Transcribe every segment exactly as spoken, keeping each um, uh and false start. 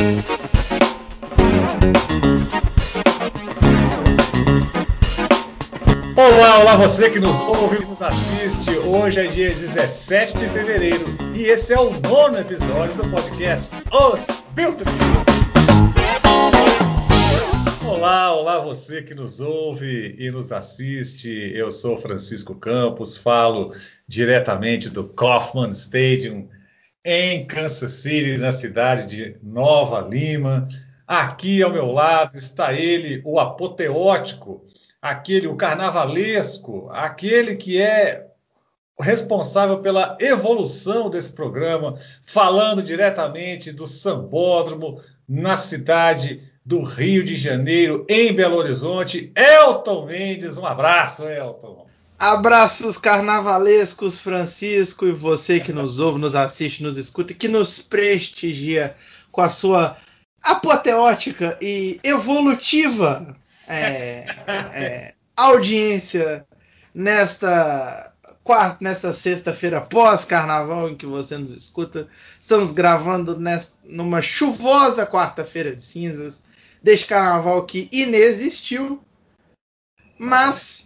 Olá, olá você que nos ouve e nos assiste. Hoje é dia dezessete de fevereiro e esse é o nono episódio do podcast Os Biltres. Olá, olá você que nos ouve e nos assiste. Eu sou Francisco Campos, falo diretamente do Kauffman Stadium em Kansas City, na cidade de Nova Lima. Aqui ao meu lado está ele, o apoteótico, aquele, o carnavalesco, aquele que é responsável pela evolução desse programa, falando diretamente do Sambódromo, na cidade do Rio de Janeiro, em Belo Horizonte, Elton Mendes. Um abraço, Elton. Abraços carnavalescos, Francisco, e você que nos ouve, nos assiste, nos escuta e que nos prestigia com a sua apoteótica e evolutiva é, é, audiência nesta quarta, nesta sexta-feira pós-carnaval em que você nos escuta. Estamos gravando nesta, numa chuvosa quarta-feira de cinzas deste carnaval que inexistiu, mas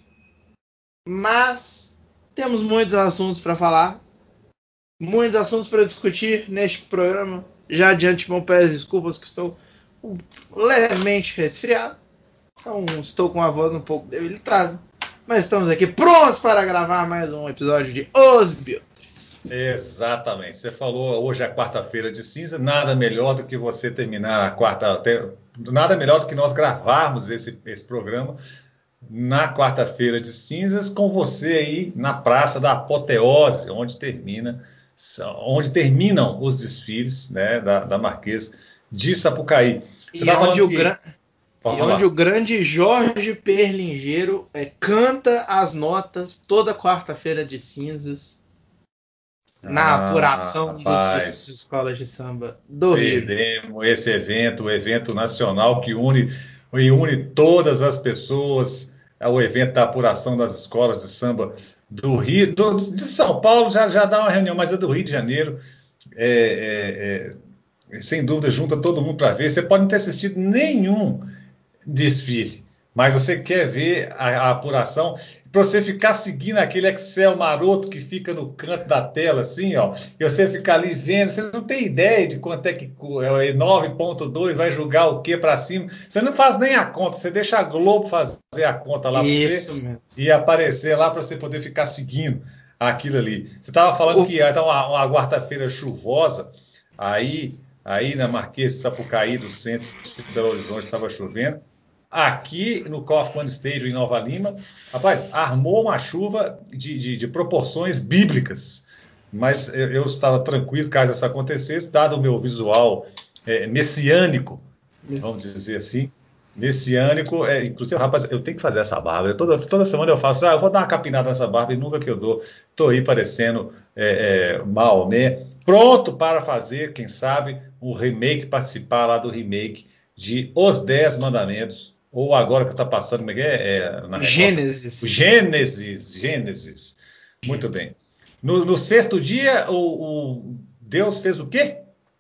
mas temos muitos assuntos para falar, muitos assuntos para discutir neste programa. Já de antemão peço desculpas que estou levemente resfriado, então estou com a voz um pouco debilitada, mas estamos aqui prontos para gravar mais um episódio de Os Biltres. Exatamente, você falou hoje é quarta-feira de cinza, nada melhor do que você terminar a quarta, nada melhor do que nós gravarmos esse, esse programa na quarta-feira de cinzas com você aí na Praça da Apoteose, onde termina, onde terminam os desfiles, né, da, da Marquês de Sapucaí. Você e, tá onde o, que... gran... e onde o grande Jorge Perlingeiro é, canta as notas toda quarta-feira de cinzas na ah, apuração rapaz, dos escolas de samba do perdemos Rio. Esse evento, o evento nacional que une, une todas as pessoas, é o evento da apuração das escolas de samba do Rio, do, de São Paulo já, já dá uma reunião, mas é do Rio de Janeiro, é, é, é, sem dúvida junta todo mundo para ver. Você pode não ter assistido nenhum desfile, mas você quer ver a, a apuração, para você ficar seguindo aquele Excel maroto que fica no canto da tela, assim, ó, e você ficar ali vendo, você não tem ideia de quanto é que nove ponto dois vai julgar o que para cima, você não faz nem a conta, você deixa a Globo fazer a conta lá para você mesmo. E aparecer lá para você poder ficar seguindo aquilo ali. Você estava falando o... que ia então, uma, uma quarta-feira chuvosa, aí, aí na Marquês de Sapucaí, do centro de Belo Horizonte, estava chovendo. Aqui no Kauffman Stadium em Nova Lima, rapaz, armou uma chuva de, de, de proporções bíblicas, mas eu, eu estava tranquilo caso isso acontecesse, dado o meu visual é, messiânico, vamos dizer assim, messiânico, é, inclusive, rapaz, eu tenho que fazer essa barba, eu, toda, toda semana eu faço, ah, eu vou dar uma capinada nessa barba e nunca que eu dou, estou aí parecendo é, é, Maomé, pronto para fazer, quem sabe, um remake, participar lá do remake de Os Dez Mandamentos, ou agora que está passando, como é que é? é na Gênesis. O Gênesis, Gênesis. Muito bem. No, no sexto dia, o, o Deus fez o quê?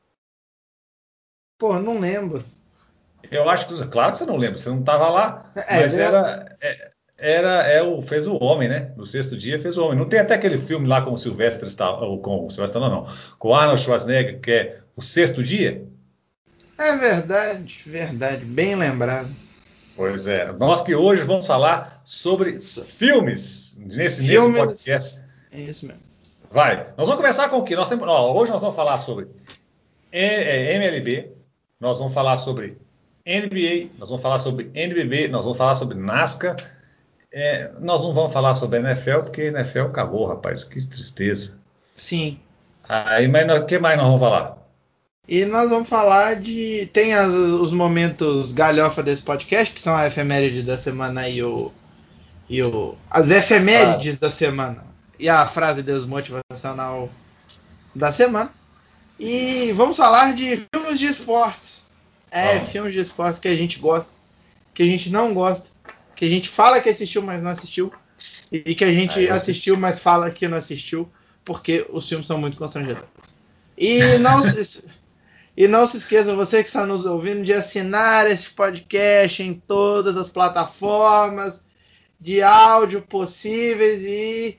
Pô, não lembro. Eu acho que, claro que você não lembra, você não estava lá, é, mas era, era, é o, fez o homem, né? No sexto dia fez o homem. Não tem até aquele filme lá com o Sylvester Stallone, com o Sylvester não, não, com o Arnold Schwarzenegger, que é O Sexto Dia? É verdade, verdade, bem lembrado. Pois é, nós que hoje vamos falar sobre isso. filmes nesse, filmes, nesse podcast. É isso mesmo. Vai, nós vamos começar com o quê? Nós temos, ó, hoje nós vamos falar sobre M L B, nós vamos falar sobre N B A, nós vamos falar sobre N B B, nós vamos falar sobre NASCAR, é, nós não vamos falar sobre a N F L, porque a N F L acabou, rapaz, que tristeza. Sim. Aí, mas o que mais nós vamos falar? E nós vamos falar de... Tem as, os momentos galhofa desse podcast, que são a efeméride da semana e o... E o as efemérides da semana. E a frase desmotivacional da semana. E vamos falar de filmes de esportes. É, Vamos. filmes de esportes que a gente gosta, que a gente não gosta, que a gente fala que assistiu, mas não assistiu. E que a gente ah, assistiu, mas fala que não assistiu, porque os filmes são muito constrangedores. E não se... E não se esqueça, você que está nos ouvindo, de assinar esse podcast em todas as plataformas de áudio possíveis e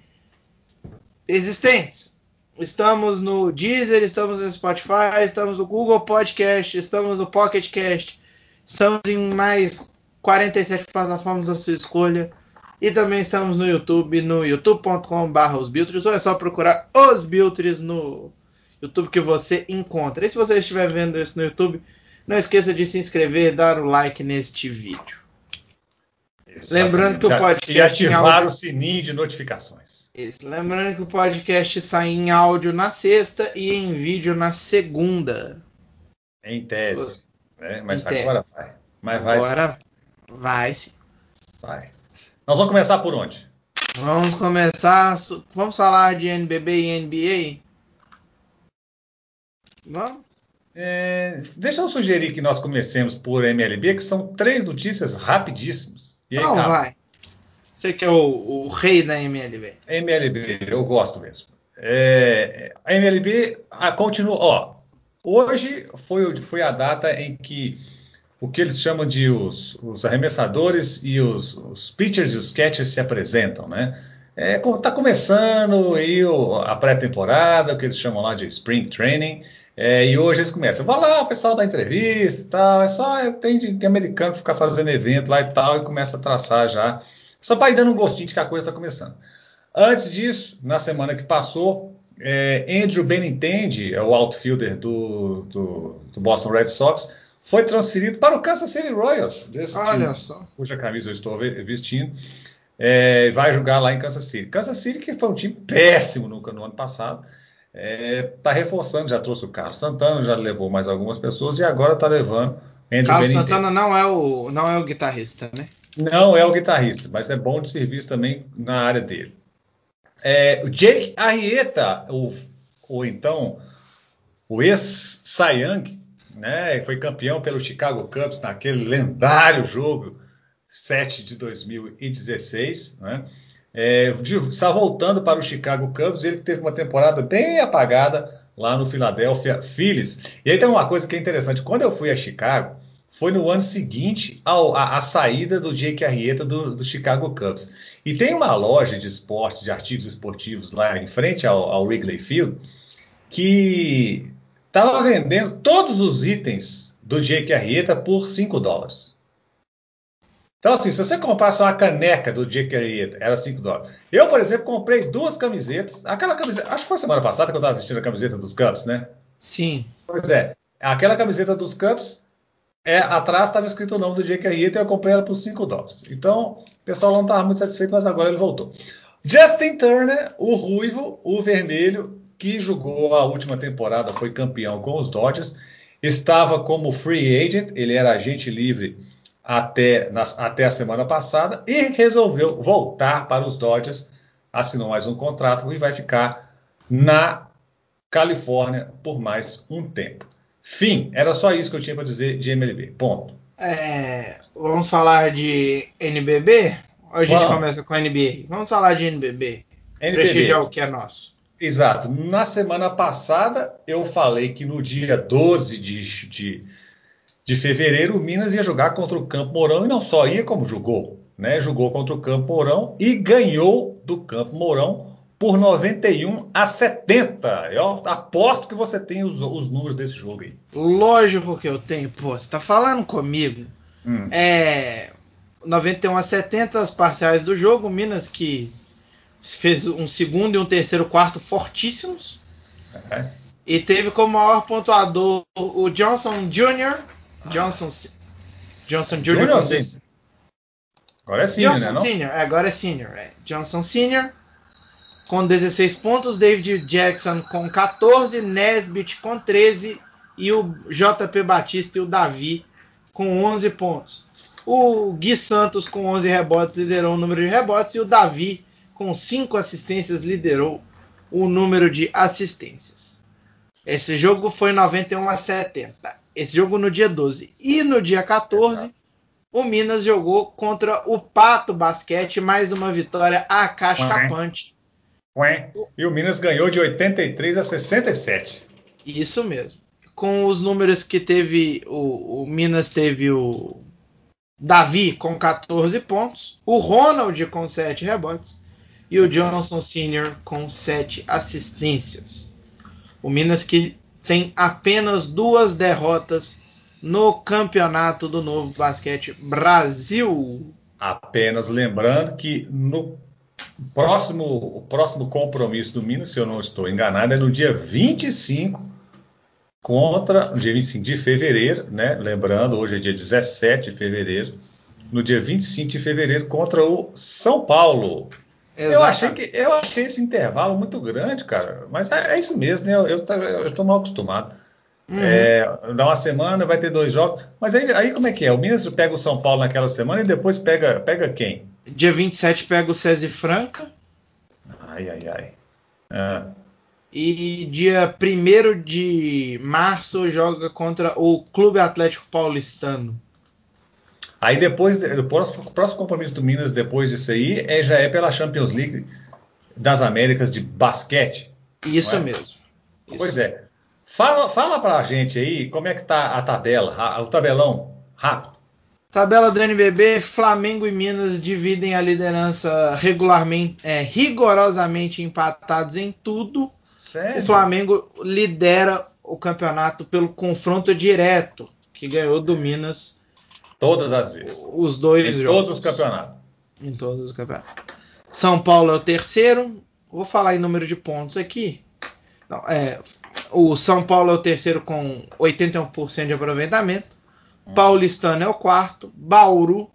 existentes. Estamos no Deezer, estamos no Spotify, estamos no Google Podcast, estamos no Pocket Cast, estamos em mais quarenta e sete plataformas da sua escolha. E também estamos no YouTube, no youtube ponto com barra os Biltres, ou é só procurar os Biltres no YouTube que você encontra. E se você estiver vendo isso no YouTube, não esqueça de se inscrever e dar o like neste vídeo. Exatamente. Lembrando que o podcast e ativar áudio... o sininho de notificações. Isso. Lembrando que o podcast sai em áudio na sexta e em vídeo na segunda. Em tese. Né? Mas em agora tese. vai. Mas agora vai, vai sim. Vai. Nós vamos começar por onde? Vamos começar. Vamos falar de N B B e N B A? Vamos? É, deixa eu sugerir que nós comecemos por M L B, que são três notícias rapidíssimas. E aí, Não, cara, vai. Você que é o, o rei da M L B. M L B, eu gosto mesmo. É, a M L B a, continua. Ó, hoje foi, foi a data em que o que eles chamam de os, os arremessadores e os, os pitchers e os catchers se apresentam, né? É, tá começando aí o, a pré-temporada, o que eles chamam lá de Spring Training, é, e hoje eles começam. Vai lá, o pessoal dá entrevista e tal, é só é, tem de americano ficar fazendo evento lá e tal, e começa a traçar já, só para ir dando um gostinho de que a coisa está começando. Antes disso, na semana que passou, é, Andrew Benintendi, o outfielder do, do, do Boston Red Sox, foi transferido para o Kansas City Royals, desse Olha time, só. cuja camisa eu estou vestindo, é, vai jogar lá em Kansas City. Kansas City, que foi um time péssimo no, no ano passado, está é, reforçando, já trouxe o Carlos Santana, já levou mais algumas pessoas e agora está levando Andrew Carlos Benintendi. Santana não é, o, não é o guitarrista, né? Não é o guitarrista, mas é bom de serviço também na área dele. É, o Jake Arrieta, o, ou então o ex-Cy Young, né, foi campeão pelo Chicago Cubs naquele lendário jogo sete de dois mil e dezesseis, né, é, está voltando para o Chicago Cubs, ele teve uma temporada bem apagada lá no Philadelphia Phillies. E aí tem uma coisa que é interessante, quando eu fui a Chicago, foi no ano seguinte ao, a, a saída do Jake Arrieta do, do Chicago Cubs. E tem uma loja de esportes, de artigos esportivos lá em frente ao, ao Wrigley Field, que estava vendendo todos os itens do Jake Arrieta por cinco dólares. Então, assim, se você comprasse uma caneca do Jake Arrieta, era cinco dólares. Eu, por exemplo, comprei duas camisetas. Aquela camiseta, acho que foi semana passada que eu estava vestindo a camiseta dos Cubs, né? Sim. Pois é, aquela camiseta dos Cubs, é, atrás estava escrito o nome do Jake Arrieta e eu comprei ela por cinco dólares. Então, o pessoal não estava muito satisfeito, mas agora ele voltou. Justin Turner, o ruivo, o vermelho, que jogou a última temporada, foi campeão com os Dodgers, estava como free agent, ele era agente livre até, nas, até a semana passada e resolveu voltar para os Dodgers, assinou mais um contrato e vai ficar na Califórnia por mais um tempo. Fim, era só isso que eu tinha para dizer de M L B, ponto. É, vamos falar de N B B? Ou a gente Vamos. começa com N B A? Vamos falar de N B B. N B B. Prestigiar o que é nosso. Exato. Na semana passada, eu falei que no dia doze de, de, de fevereiro, o Minas ia jogar contra o Campo Mourão, e não só ia, como jogou. Né? Jogou contra o Campo Mourão e ganhou do Campo Mourão por noventa e um a setenta. Eu aposto que você tem os, os números desse jogo aí. Lógico que eu tenho. Pô, você tá falando comigo. Hum. É, noventa e um a setenta, as parciais do jogo. Minas que fez um segundo e um terceiro quarto fortíssimos. É. E teve como maior pontuador o Johnson Júnior Johnson, Johnson Júnior Júnior, com sim. desse... Agora é senior, Johnson né? Não? Senior, é, agora é Senior. É. Johnson Senior com dezesseis pontos, David Jackson com quatorze, Nesbitt com treze e o J P Batista e o Davi com onze pontos. O Gui Santos com onze rebotes liderou o número de rebotes e o Davi com cinco assistências liderou o número de assistências. Esse jogo foi noventa e um a setenta. Esse jogo no dia doze. E no dia quatorze, o Minas jogou contra o Pato Basquete, mais uma vitória acachapante. E o Minas ganhou de oitenta e três a sessenta e sete. Isso mesmo. com os números que teve o, o Minas teve o Davi com quatorze pontos, o Ronald com sete rebotes e o Johnson Sênior com sete assistências. O Minas que tem apenas duas derrotas no campeonato do Novo Basquete Brasil. Apenas lembrando que no próximo, o próximo compromisso do Minas, se eu não estou enganado, é no dia vinte e cinco contra, no dia vinte e cinco de fevereiro, né? Lembrando, hoje é dia dezessete de fevereiro, no dia vinte e cinco de fevereiro contra o São Paulo. Eu achei, que, eu achei esse intervalo muito grande, cara, mas é, é isso mesmo, né? Eu, eu, eu tô mal acostumado. Uhum. É, dá uma semana, vai ter dois jogos. Mas aí, aí como é que é? O Minas pega o São Paulo naquela semana e depois pega, pega quem? Dia vinte e sete pega o César Franca. Ai, ai, ai. Ah. E dia primeiro de março joga contra o Clube Atlético Paulistano. Aí depois, o próximo, próximo compromisso do Minas depois disso aí é, já é pela Champions League das Américas de basquete. Isso é? mesmo. Isso. Pois é. Fala, fala pra gente aí como é que tá a tabela, o tabelão rápido. Tabela do N B B, Flamengo e Minas dividem a liderança regularmente, é, rigorosamente empatados em tudo. Sério? O Flamengo lidera o campeonato pelo confronto direto, que ganhou do Minas. Todas as vezes. Os dois em jogos. Todos os campeonatos. Em todos os campeonatos. São Paulo é o terceiro. Vou falar em número de pontos aqui. Não, é, o São Paulo é o terceiro com oitenta e um por cento de aproveitamento. Hum. Paulistano é o quarto. Bauru,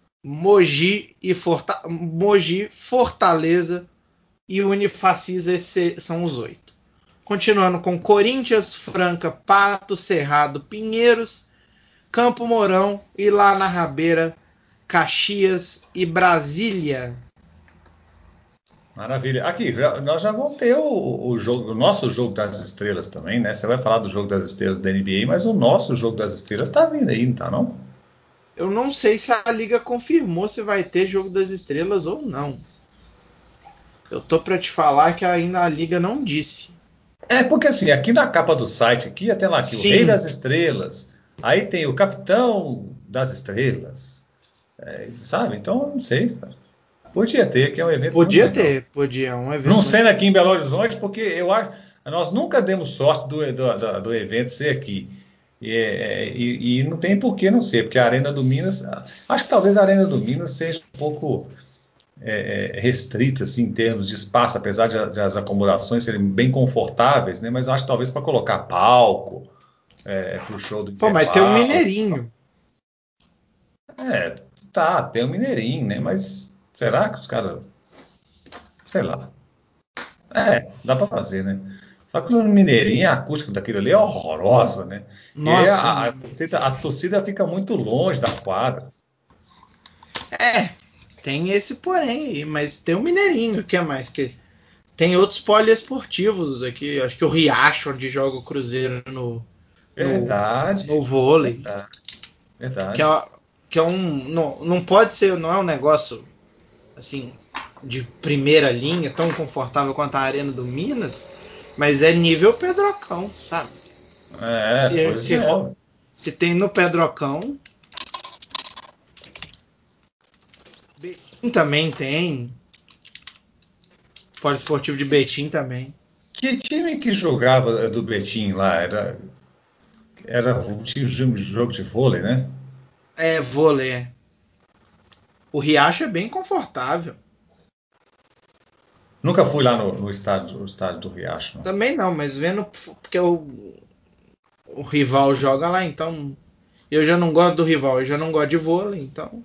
Mogi, e Forta- Mogi Fortaleza e Unifacisa são os oito. Continuando com Corinthians, Franca, Pato, Cerrado, Pinheiros, Campo Mourão e lá na Rabeira, Caxias e Brasília. Maravilha. Aqui, já, nós já vamos ter o, o, jogo, o nosso jogo das estrelas também, né? Você vai falar do jogo das estrelas da N B A, mas o nosso jogo das estrelas tá vindo aí, não tá não? Eu não sei se a liga confirmou se vai ter jogo das estrelas ou não. Eu tô para te falar que ainda a liga não disse. É porque assim, aqui na capa do site, aqui até lá aqui, o Rei das Estrelas, aí tem o Capitão das Estrelas, é, sabe? Então, não sei, cara. Podia ter, que é um evento Podia muito legal. ter, podia, um evento. Não sendo aqui em Belo Horizonte, porque eu acho, nós nunca demos sorte do, do, do, do evento ser aqui. E, e, e não tem por que não ser, porque a Arena do Minas, acho que talvez a Arena do Minas seja um pouco é, restrita assim, em termos de espaço, apesar de, de as acomodações serem bem confortáveis, né? Mas eu acho que talvez para colocar palco é, para o show do Pô, mas tem um Mineirinho. É, tá, tem um Mineirinho, né? Mas será que os caras, sei lá. É, dá para fazer, né? Só que no Mineirinho a acústica daquilo ali é horrorosa, né? Nossa. E a, a, torcida, a torcida fica muito longe da quadra. É, tem esse porém aí, mas tem o Mineirinho, o que é mais que tem outros poliesportivos aqui, acho que o Riacho, onde joga o Cruzeiro no Verdade. no, no vôlei. Verdade. Verdade. Que é, que é um não, não pode ser, não é um negócio assim de primeira linha, tão confortável quanto a Arena do Minas, mas é nível Pedrocão, sabe? É, se, pois se, é. se tem no Pedrocão, Betim também tem. Poliesportivo de Betim também. Que time que jogava do Betim lá? Era, era um time de jogo de vôlei, né? É, vôlei. É. O Riacho é bem confortável. Nunca fui lá no, no, estádio, no estádio do Riacho. Não. Também não, mas vendo porque o, o rival joga lá, então eu já não gosto do rival, eu já não gosto de vôlei, então.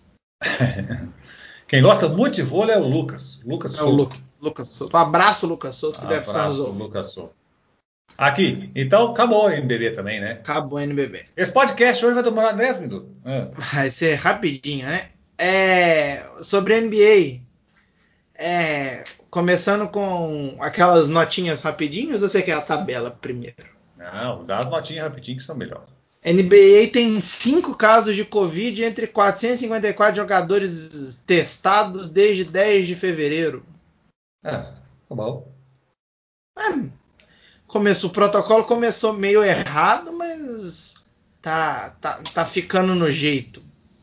Quem gosta muito de vôlei é o Lucas. Lucas É o Souto. Lucas, Lucas Souto. Um abraço, Lucas Souto, que deve estar nos Abraço, ouvindo. Lucas Souto. Aqui, então acabou o N B B também, né? Acabou o N B B. Esse podcast hoje vai demorar dez minutos. Ah. Vai ser rapidinho, né? É, sobre N B A, é, começando com aquelas notinhas rapidinhas, ou você quer a tabela primeiro? Não, dá as notinhas rapidinho que são melhores. N B A tem cinco casos de Covid entre quatrocentos e cinquenta e quatro jogadores testados desde dez de fevereiro. Ah, tá bom. É, começou, o protocolo começou meio errado, mas tá, tá, tá ficando no jeito.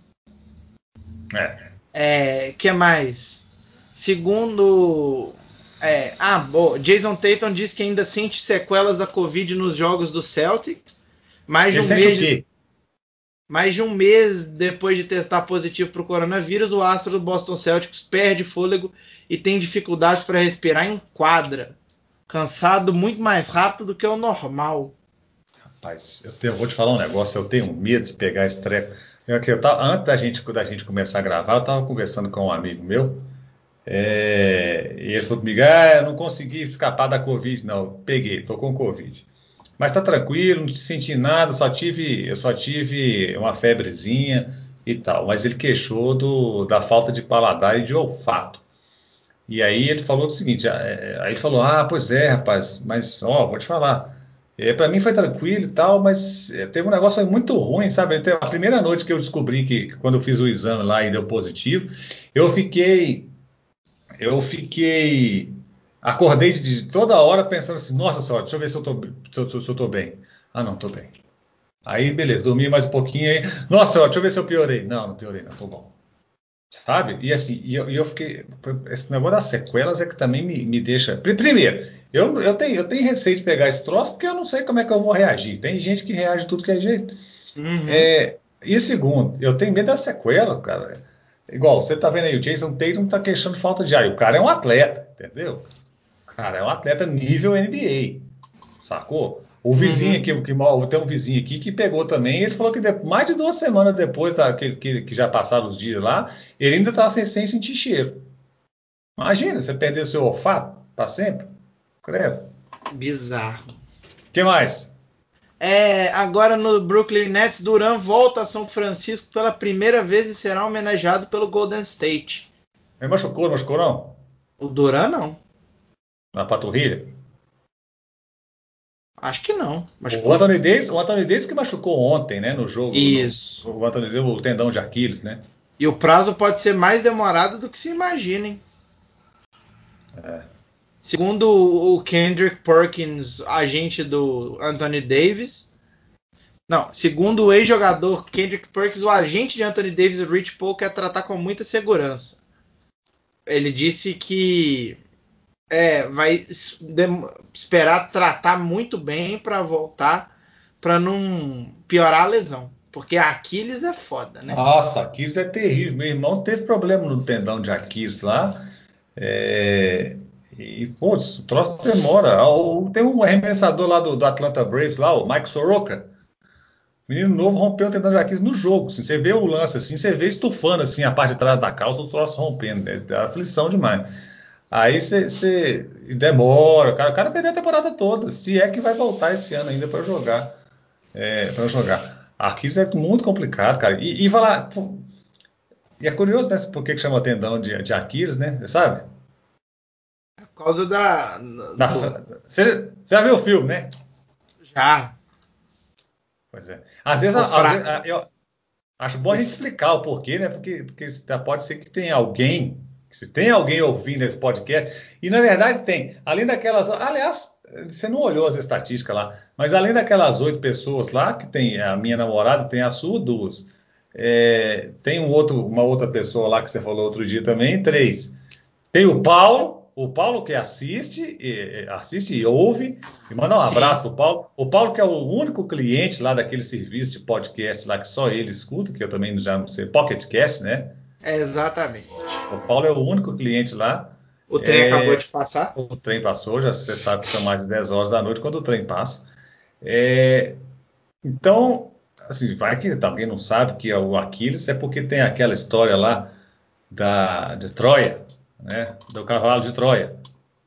É. É, que mais? Segundo... É, ah, bom, Jason Tatum diz que ainda sente sequelas da Covid nos jogos do Celtics. Mais de Ele um sente o mês, quê? mais de um mês depois de testar positivo para o coronavírus, o astro do Boston Celtics perde fôlego e tem dificuldades para respirar em quadra. Cansado muito mais rápido do que o normal. Rapaz, eu, tenho, eu vou te falar um negócio, eu tenho medo de pegar esse treco. Eu, eu tava, antes da gente, da gente começar a gravar, eu estava conversando com um amigo meu, é, e ele falou comigo, ah, eu não consegui escapar da Covid. Não, eu peguei, tô com Covid. Mas tá tranquilo, não senti nada, só tive, eu só tive uma febrezinha e tal. Mas ele queixou do, da falta de paladar e de olfato. E aí ele falou o seguinte, é, aí ele falou, ah, pois é, rapaz, mas ó, vou te falar. É, para mim foi tranquilo e tal, mas é, teve um negócio aí muito ruim, sabe? Então, a primeira noite que eu descobri que, quando eu fiz o exame lá e deu positivo, eu fiquei, eu fiquei, acordei de, de toda hora pensando assim, nossa senhora, deixa eu ver se eu tô, se eu, se eu tô bem. Ah, não, tô bem. Aí, beleza, dormi mais um pouquinho aí. Nossa senhora, deixa eu ver se eu piorei. Não, não piorei, não, tô bom. Sabe? E assim, e eu, e eu fiquei. Esse negócio das sequelas é que também me, me deixa. Pri- Primeiro, eu, eu, tenho, eu tenho receio de pegar esse troço porque eu não sei como é que eu vou reagir. Tem gente que reage de tudo que é jeito. Uhum. É, e segundo, eu tenho medo das sequelas, cara. Igual, você tá vendo aí, o Jason Tatum tá queixando de falta de ar. E o cara é um atleta, entendeu? O cara é um atleta nível N B A, sacou? O vizinho Uhum. aqui, que, mo- tem um vizinho aqui que pegou também, ele falou que de- mais de duas semanas depois da, que, que, que já passaram os dias lá, ele ainda tá sem, sem sentir cheiro. Imagina, você perder seu olfato para sempre. Credo. O Bizarro. que mais? É, agora no Brooklyn Nets, Durant volta a São Francisco pela primeira vez e será homenageado pelo Golden State. Me machucou, não machucou não? O Durant não. Na panturrilha? Acho que não. O Machucou? Anthony Davis, o Anthony Davis que machucou ontem, né, no jogo, no, Isso. o Anthony Davis, o tendão de Aquiles, né? E o prazo pode ser mais demorado do que se imagina, hein? É. Segundo o Kendrick Perkins, agente do Anthony Davis. Não, segundo o ex-jogador Kendrick Perkins, o agente de Anthony Davis, Rich Paul, quer tratar com muita segurança. Ele disse que é, vai esperar tratar muito bem para voltar, para não piorar a lesão. Porque a Aquiles é foda, né? Nossa, Aquiles é terrível. Meu irmão teve problema no tendão de Aquiles lá. É, e, pô, o troço demora. Ah, o- Tem um arremessador lá do, do Atlanta Braves, lá, o Mike Soroka. Menino novo rompeu o tendão de Aquiles no jogo. Assim, você vê o lance assim, você vê estufando assim a parte de trás da calça, o troço rompendo. Né? É aflição demais. Aí você, você demora, o cara, o cara perdeu a temporada toda. Se é que vai voltar esse ano ainda para jogar. É, para jogar. Aquiles é muito complicado, cara. E, e vai lá, pô, e é curioso, né? Por que que chama tendão de, de Aquiles, né? Você sabe? Por causa da. Na- Do, você, você já viu o filme, né? já. Pois é. Às vezes, O às vezes fra... ah, eu acho bom a gente explicar o porquê, né? Porque, porque pode ser que tenha alguém, que se tem alguém ouvindo esse podcast, e na verdade tem, além daquelas. Aliás, você não olhou as estatísticas lá, mas além daquelas oito pessoas lá, que tem a minha namorada, tem a sua, duas. É, tem um outro, uma outra pessoa lá que você falou outro dia também, três. Tem o Paulo, o Paulo que assiste, e, assiste e ouve, e manda um Sim, abraço pro Paulo. O Paulo que é o único cliente lá daquele serviço de podcast lá que só ele escuta, que eu também já não sei, Pocket Cast, né? exatamente. O Paulo é o único cliente lá. O trem acabou É, de passar. o trem passou, já você sabe que são mais de dez horas da noite quando o trem passa. É, então, assim, vai que alguém não sabe que é o Aquiles é porque tem aquela história lá da, de Troia, né? Do cavalo de Troia.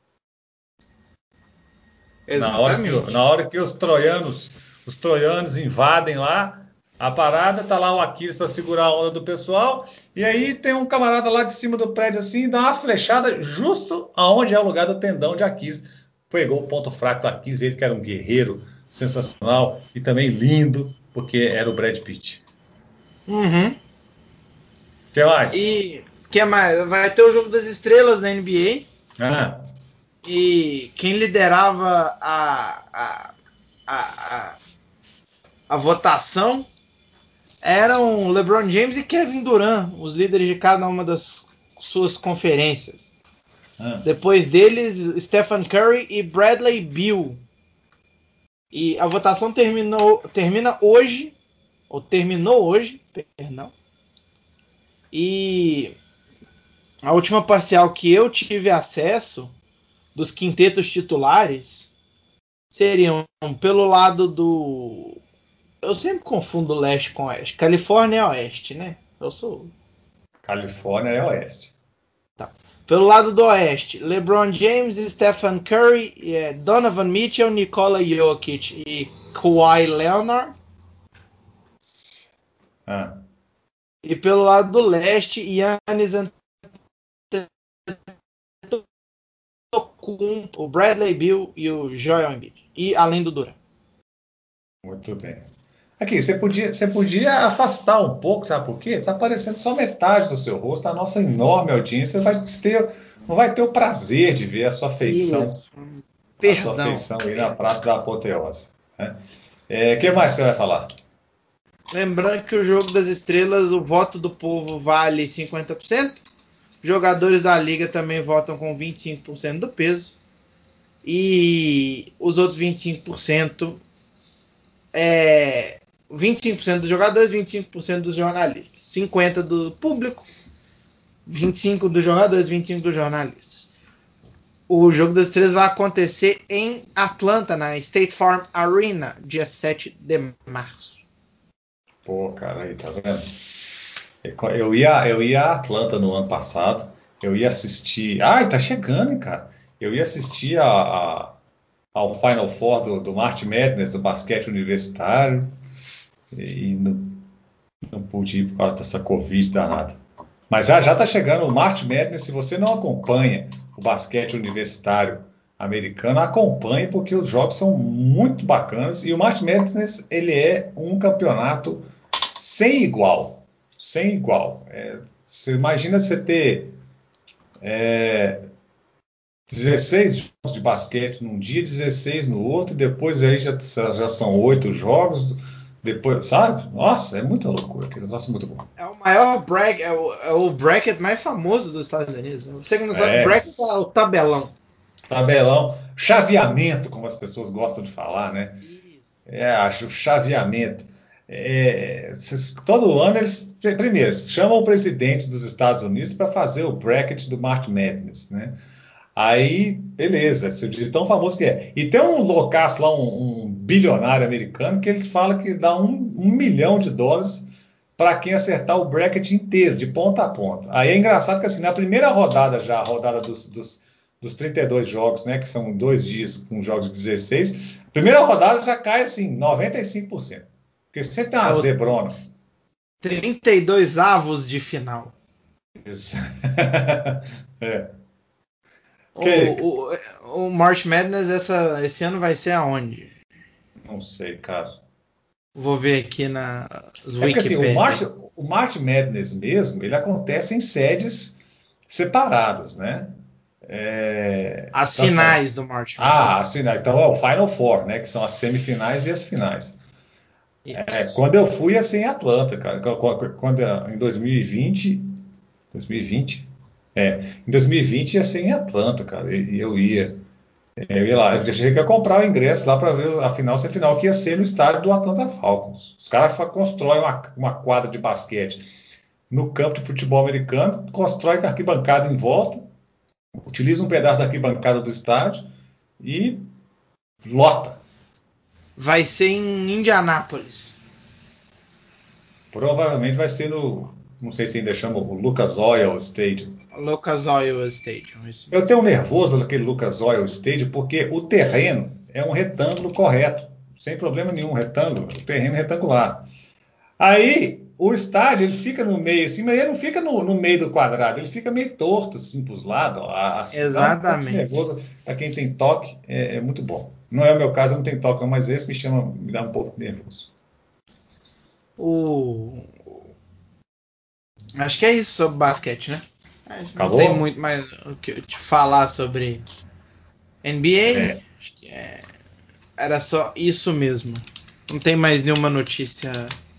Na hora que, na Exatamente. hora que os troianos, os troianos invadem lá a parada, tá lá o Aquiles para segurar a onda do pessoal, e aí tem um camarada lá de cima do prédio assim, dá uma flechada justo aonde é o lugar do tendão de Aquiles. Pegou o ponto fraco do Aquiles, ele que era um guerreiro sensacional e também lindo, porque era o Brad Pitt. Uhum. O que mais? E que mais? Vai ter o jogo das estrelas na N B A. Ah, E quem liderava a, a, a, a, a votação eram LeBron James e Kevin Durant, os líderes de cada uma das suas conferências. Ah. Depois deles, Stephen Curry e Bradley Beal. E a votação terminou, termina hoje, ou terminou hoje, perdão. E a última parcial que eu tive acesso dos quintetos titulares seriam pelo lado do... Eu sempre confundo leste com oeste. Califórnia é oeste, né? Eu sou... Califórnia é oeste. Tá. Pelo lado do oeste, LeBron James, Stephen Curry, é, Donovan Mitchell, Nikola Jokic e Kawhi Leonard. Ah. E pelo lado do leste, Giannis Antetokounmpo, o Bradley Beal e o Joel Embiid. E além do Durant. Muito bem. Aqui, você podia, você podia afastar um pouco, sabe por quê? Está aparecendo só metade do seu rosto. A nossa enorme audiência vai ter, não vai ter o prazer de ver a sua feição, Isso. a sua Perdão. feição aí na Praça da Apoteose. Né? É, o que mais você vai falar? Lembrando que o Jogo das Estrelas, o voto do povo vale cinquenta por cento. Jogadores da liga também votam com vinte e cinco por cento do peso. E os outros vinte e cinco por cento é vinte e cinco por cento dos jogadores, vinte e cinco por cento dos jornalistas. cinquenta por cento do público, vinte e cinco por cento dos jogadores, vinte e cinco por cento dos jornalistas. O Jogo das Estrelas vai acontecer em Atlanta, na State Farm Arena, dia sete de março. Pô, cara, aí, tá vendo? Eu ia, eu ia a Atlanta no ano passado, eu ia assistir... Ai, tá chegando, hein, cara? Eu ia assistir a, a, ao Final Four do, do March Madness, do basquete universitário, e não, não pude ir por causa dessa Covid danada. Mas já já está chegando o March Madness. Se você não acompanha o basquete universitário americano, acompanhe, porque os jogos são muito bacanas. E o March Madness, ele é um campeonato sem igual. Sem igual. É, você imagina você ter é, dezesseis jogos de basquete num dia, dezesseis no outro, e depois aí já, já são oito jogos. Depois, sabe? Nossa, é muita loucura. Aquele negócio é muito bom. É o maior bracket, é o, é o bracket mais famoso dos Estados Unidos. Você que não sabe, É, bracket é o tabelão. tabelão, chaveamento, como as pessoas gostam de falar, né? É, acho o chaveamento. É, todo ano eles, primeiro, chamam o presidente dos Estados Unidos para fazer o bracket do March Madness, né? Aí, beleza, você diz tão famoso que é. E tem um loucaço lá, um, um bilionário americano, que ele fala que dá um, um milhão de dólares para quem acertar o bracket inteiro, de ponta a ponta. Aí é engraçado que assim, na primeira rodada já, a rodada dos, dos, dos trinta e dois jogos, né, que são dois dias com jogos de dezesseis, a primeira rodada já cai assim, noventa e cinco por cento. Porque sempre tem É uma o zebrona. trinta e dois avos de final. Isso. É. Que, O, o, o March Madness essa, esse ano vai ser aonde? não sei, cara. Vou ver aqui nas É porque assim, o Wikipedia. March, o March Madness mesmo, ele acontece em sedes separadas, né? É, As então, assim, finais do March ah, as Madness. finais. Então é o Final Four, né? Que são as semifinais e as finais. É, Isso. quando eu fui, ia ser em Atlanta, cara. Quando, quando, em dois mil e vinte, dois mil e vinte, é, em dois mil e vinte ia ser em Atlanta, cara. E eu ia, eu ia lá. Eu cheguei a comprar o ingresso lá para ver a final semifinal, que ia ser no estádio do Atlanta Falcons. Os caras constroem uma, uma quadra de basquete no campo de futebol americano, constrói com arquibancada em volta, utiliza um pedaço da arquibancada do estádio e lota. Vai ser em Indianápolis. Provavelmente vai ser no, não sei se ainda chama o Lucas Oil Stadium. Lucas Oil Stadium, isso Eu mesmo. tenho um nervoso naquele Lucas Oil Stadium porque o terreno é um retângulo correto, sem problema nenhum, retângulo, o terreno é retangular. Aí o estádio ele fica no meio assim, mas ele não fica no, no meio do quadrado, ele fica meio torto assim para os lados. Ó, assim, dá um pouco de Exatamente. nervoso para quem tem toque, é, é muito bom. Não é o meu caso, eu não tenho toque, não, mas esse me chama, me dá um pouco de nervoso. O... Acho que é isso sobre basquete, né? Não tem Acabou? muito mais o que te falar sobre N B A, É. acho que é, era só isso mesmo. Não tem mais nenhuma notícia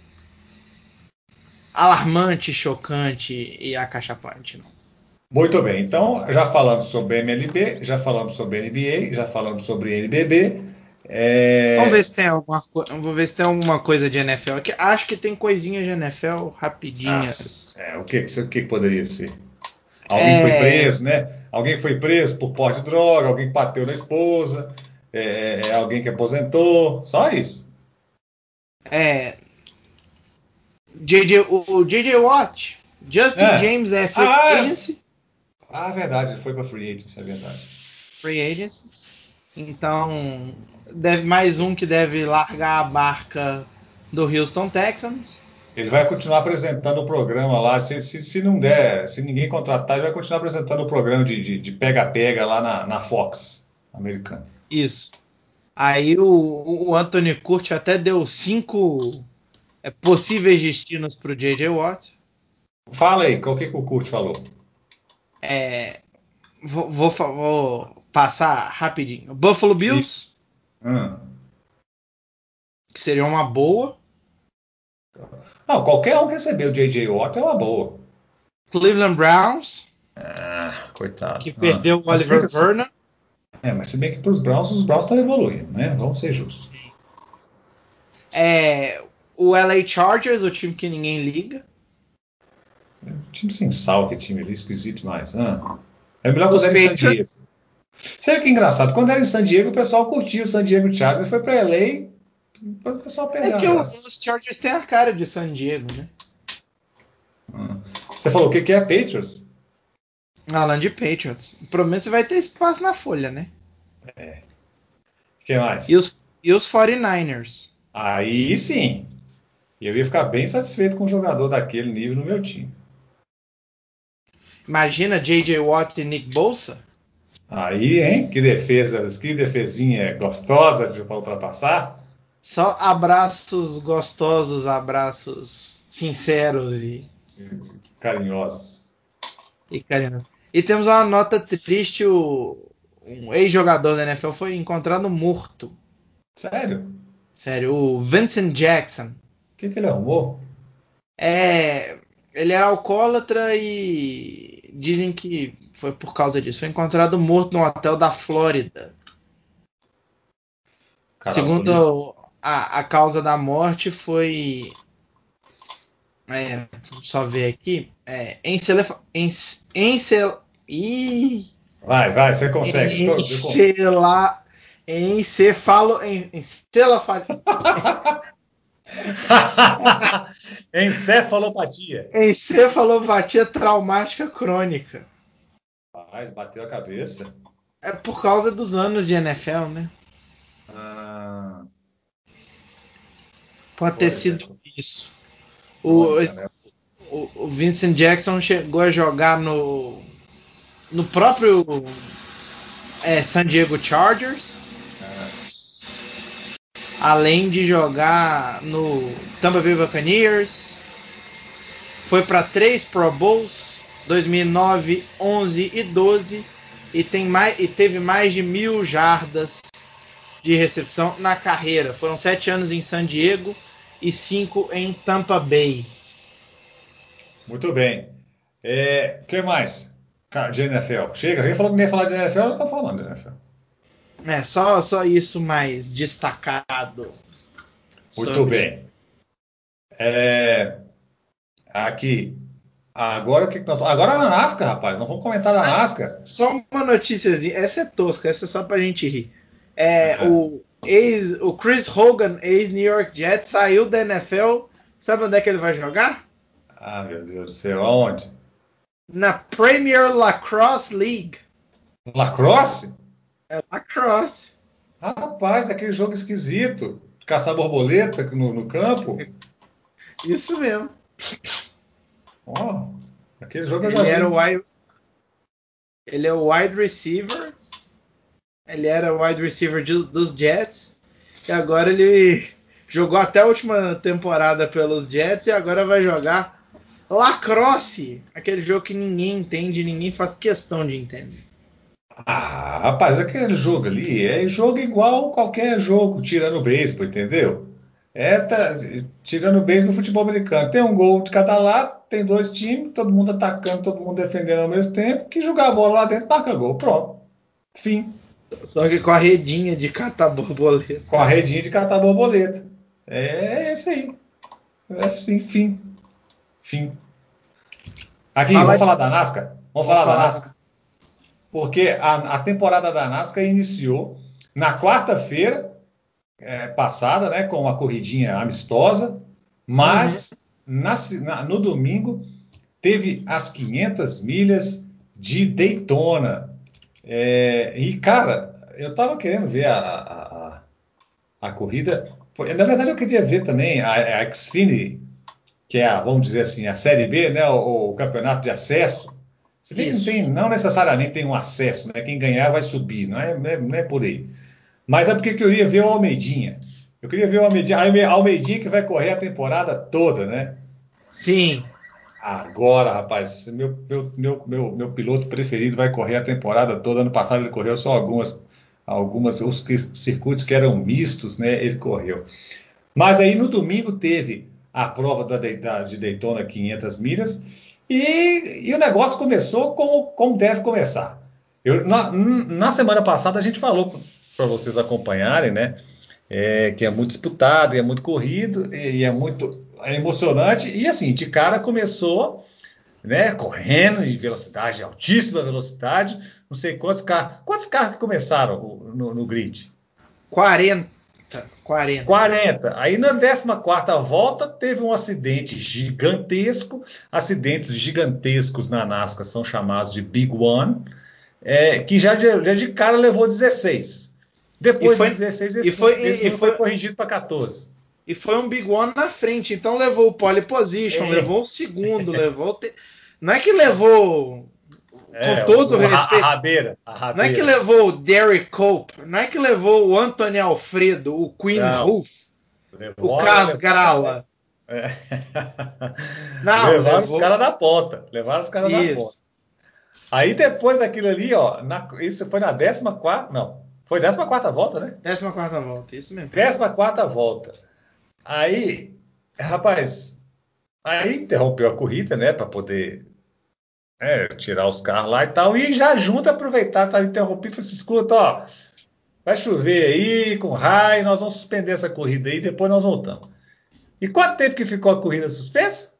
alarmante, chocante e acachapante, não. Muito bem, então já falamos sobre M L B, já falamos sobre N B A, já falamos sobre N B B. Vamos ver É... se tem alguma coisa. Vamos ver se tem alguma coisa de N F L aqui. Acho que tem coisinha de N F L Ah, rapidinhas. é, o que, o que poderia ser? Alguém foi É, preso, né? Alguém foi preso por porte de droga, alguém bateu na esposa, é, é, alguém que aposentou, só isso. é, J J, o J J Watt, Justin É. James é free Ah, agency, ah, verdade, ele foi para free agency, é verdade. free agency. Então, deve mais um que deve largar a barca do Houston Texans. Ele vai continuar apresentando o programa lá. Se, se, se não der, se ninguém contratar, ele vai continuar apresentando o programa de de- de pega-pega lá na, na Fox americana. Isso. Aí o, o Anthony Curti até deu cinco é, possíveis destinos para o J J Watt. Fala aí, qual que, que o Kurt falou? É, vou, vou, vou passar rapidinho. Buffalo E, Bills, hum. que seria uma boa. Não, qualquer um que receber o J J Watt é uma boa. Cleveland Browns, Ah, coitado. que Ah. perdeu o Mas se bem Oliver que, assim, Vernon. é, mas se bem que para os Browns, os Browns estão evoluindo, né? Vamos ser justos. É, o L A Chargers, o time que ninguém liga. Time sem sal, que time ali, esquisito demais. Ah. É melhor quando Os era em San Diego. Patriots. Sabe o que é engraçado? Quando era em San Diego, o pessoal curtia o San Diego Chargers, foi para L A, o pessoal É perdeu a que o- graça. os Chargers têm a cara de San Diego, né? Hum. Você falou o que que é Patriots? Falando de Patriots. Pelo menos você vai ter espaço na folha, né? O que E mais? os, e os forty-niners. Aí sim, eu ia ficar bem satisfeito com um jogador daquele nível no meu time. Imagina J J Watt e Nick Bosa. Aí, hein? Que defesa, que defesinha gostosa de para ultrapassar. Só abraços gostosos, abraços sinceros e, Carinhosos. e carinhosos. E temos uma nota triste: o, um ex-jogador da N F L foi encontrado morto. Sério? Sério, o Vincent Jackson. O que que ele arrumou? É, ele era alcoólatra e dizem que foi por causa disso. Foi encontrado morto no hotel da Flórida. Cara, alcoolista. Segundo a, a causa da morte foi. É, só ver aqui. É, encelefa, ence, encel, ih, Vai, vai, você consegue. Tô- eu con- encela, encefalo, en- encefalo, Encefalopatia. encefalopatia traumática crônica. Rapaz, bateu a cabeça. É por causa dos anos de N F L, né? Ah, Pode ter pois é, sido isso. O, crônica, né? o, o Vincent Jackson chegou a jogar no, no próprio é, San Diego Chargers, Ah, além de jogar no Tampa Bay Buccaneers. Foi para três Pro Bowls, dois mil e nove, onze e doze, e, tem mais, e teve mais de mil jardas de recepção na carreira. Foram sete anos em San Diego e cinco em Tampa Bay. muito bem. É, o que mais? Cara, de N F L. Chega, a gente falou que nem ia falar de N F L, nós estamos falando de N F L. É, só, só isso mais destacado Muito sobre. bem. É, aqui. Agora o que que nós Agora na NASCAR, rapaz. Nós vamos comentar da Ah, NASCAR. só uma notíciazinha. Essa é tosca, essa é só pra gente rir. É, Ah, o, ex, o Chris Hogan, ex-New York Jets, saiu da N F L. Sabe onde é que ele vai jogar? ah, meu Deus do céu. Aonde? Na Premier Lacrosse League. Lacrosse? É lacrosse. Rapaz, aquele jogo esquisito. Caçar borboleta no, no campo. Isso mesmo. Ó, aquele jogo eu já Ele era vi. o wide, ele é o wide receiver. Ele era o wide receiver de, dos Jets. E agora ele jogou até a última temporada pelos Jets e agora vai jogar lacrosse. Aquele jogo que ninguém entende, ninguém faz questão de entender. Ah, rapaz, aquele jogo ali é jogo igual qualquer jogo, tirando o beisebol, entendeu? É, tá, tirando o beisebol no futebol americano. Tem um gol de cada lado, tem dois times, todo mundo atacando, todo mundo defendendo ao mesmo tempo. Que jogar a bola lá dentro, marca gol. Pronto. Fim. Só que com a redinha de catar Com a borboleta. redinha de catar borboleta. É isso aí. É assim, fim. Fim. Aqui, Fala vamos aí. falar da NASCAR? Vamos Vamos falar da falar. NASCAR? Porque a, a temporada da NASCAR iniciou na quarta-feira é, passada, né, com uma corridinha amistosa, Uhum. mas na, na, no domingo teve as quinhentas milhas de Daytona. É, e, cara, eu tava querendo ver a, a, a, a corrida. Na verdade, eu queria ver também a, a Xfinity, que é a, vamos dizer assim, a Série B, né, o, o campeonato de acesso. Se bem que não Isso. tem, não necessariamente tem um acesso, né? Quem ganhar vai subir, não é, não é, não é por aí. Mas é porque eu queria ver o Almeidinha. Eu queria ver o Almeidinha, a Almeidinha que vai correr a temporada toda, né? Sim. Agora, rapaz, meu, meu, meu, meu, meu piloto preferido vai correr a temporada toda. Ano passado ele correu só algumas, algumas os que- circuitos que eram mistos, né? Ele correu. Mas aí no domingo teve a prova da, da- de Daytona quinhentas milhas e, e o negócio começou como, como deve começar. Eu, na, na semana passada a gente falou para vocês acompanharem, né? É, que é muito disputado, e é muito corrido, e, e é muito é emocionante. E assim, de cara começou, né, correndo em velocidade, altíssima velocidade, não sei quantos carros. Quantos carros que começaram no, no grid? quarenta. quarenta. quarenta. Aí na décima quarta volta teve um acidente gigantesco. Acidentes gigantescos na NASCAR são chamados de Big One, é, que já de, já de cara levou dezesseis. E Depois de foi, dezesseis, e esse, foi, esse e número foi foi, corrigido para quatorze. e foi um Big One na frente. Então levou o pole position, É, levou o segundo, levou. o te- Não é que levou, com é todo o, a, a respeito, rabeira, a não é que rabeira. levou o Derek Cope, não é que levou o Anthony Alfredo, o Queen Não, Hoof, o levou, Kaz levou a galera. Grala. É. Não, Levaram os levou caras da ponta, levaram os caras da ponta. isso. Aí depois daquilo ali, ó, na- isso foi na décima quarta, não, foi décima quarta volta, né? Décima quarta volta, isso mesmo. Décima quarta volta. Aí, rapaz, aí interrompeu a corrida, né, para poder é, tirar os carros lá e tal, e já junto aproveitar, tá interrompido, falou assim, escuta, ó, vai chover aí, com raio, nós vamos suspender essa corrida aí, depois nós voltamos. E quanto tempo que ficou a corrida suspensa?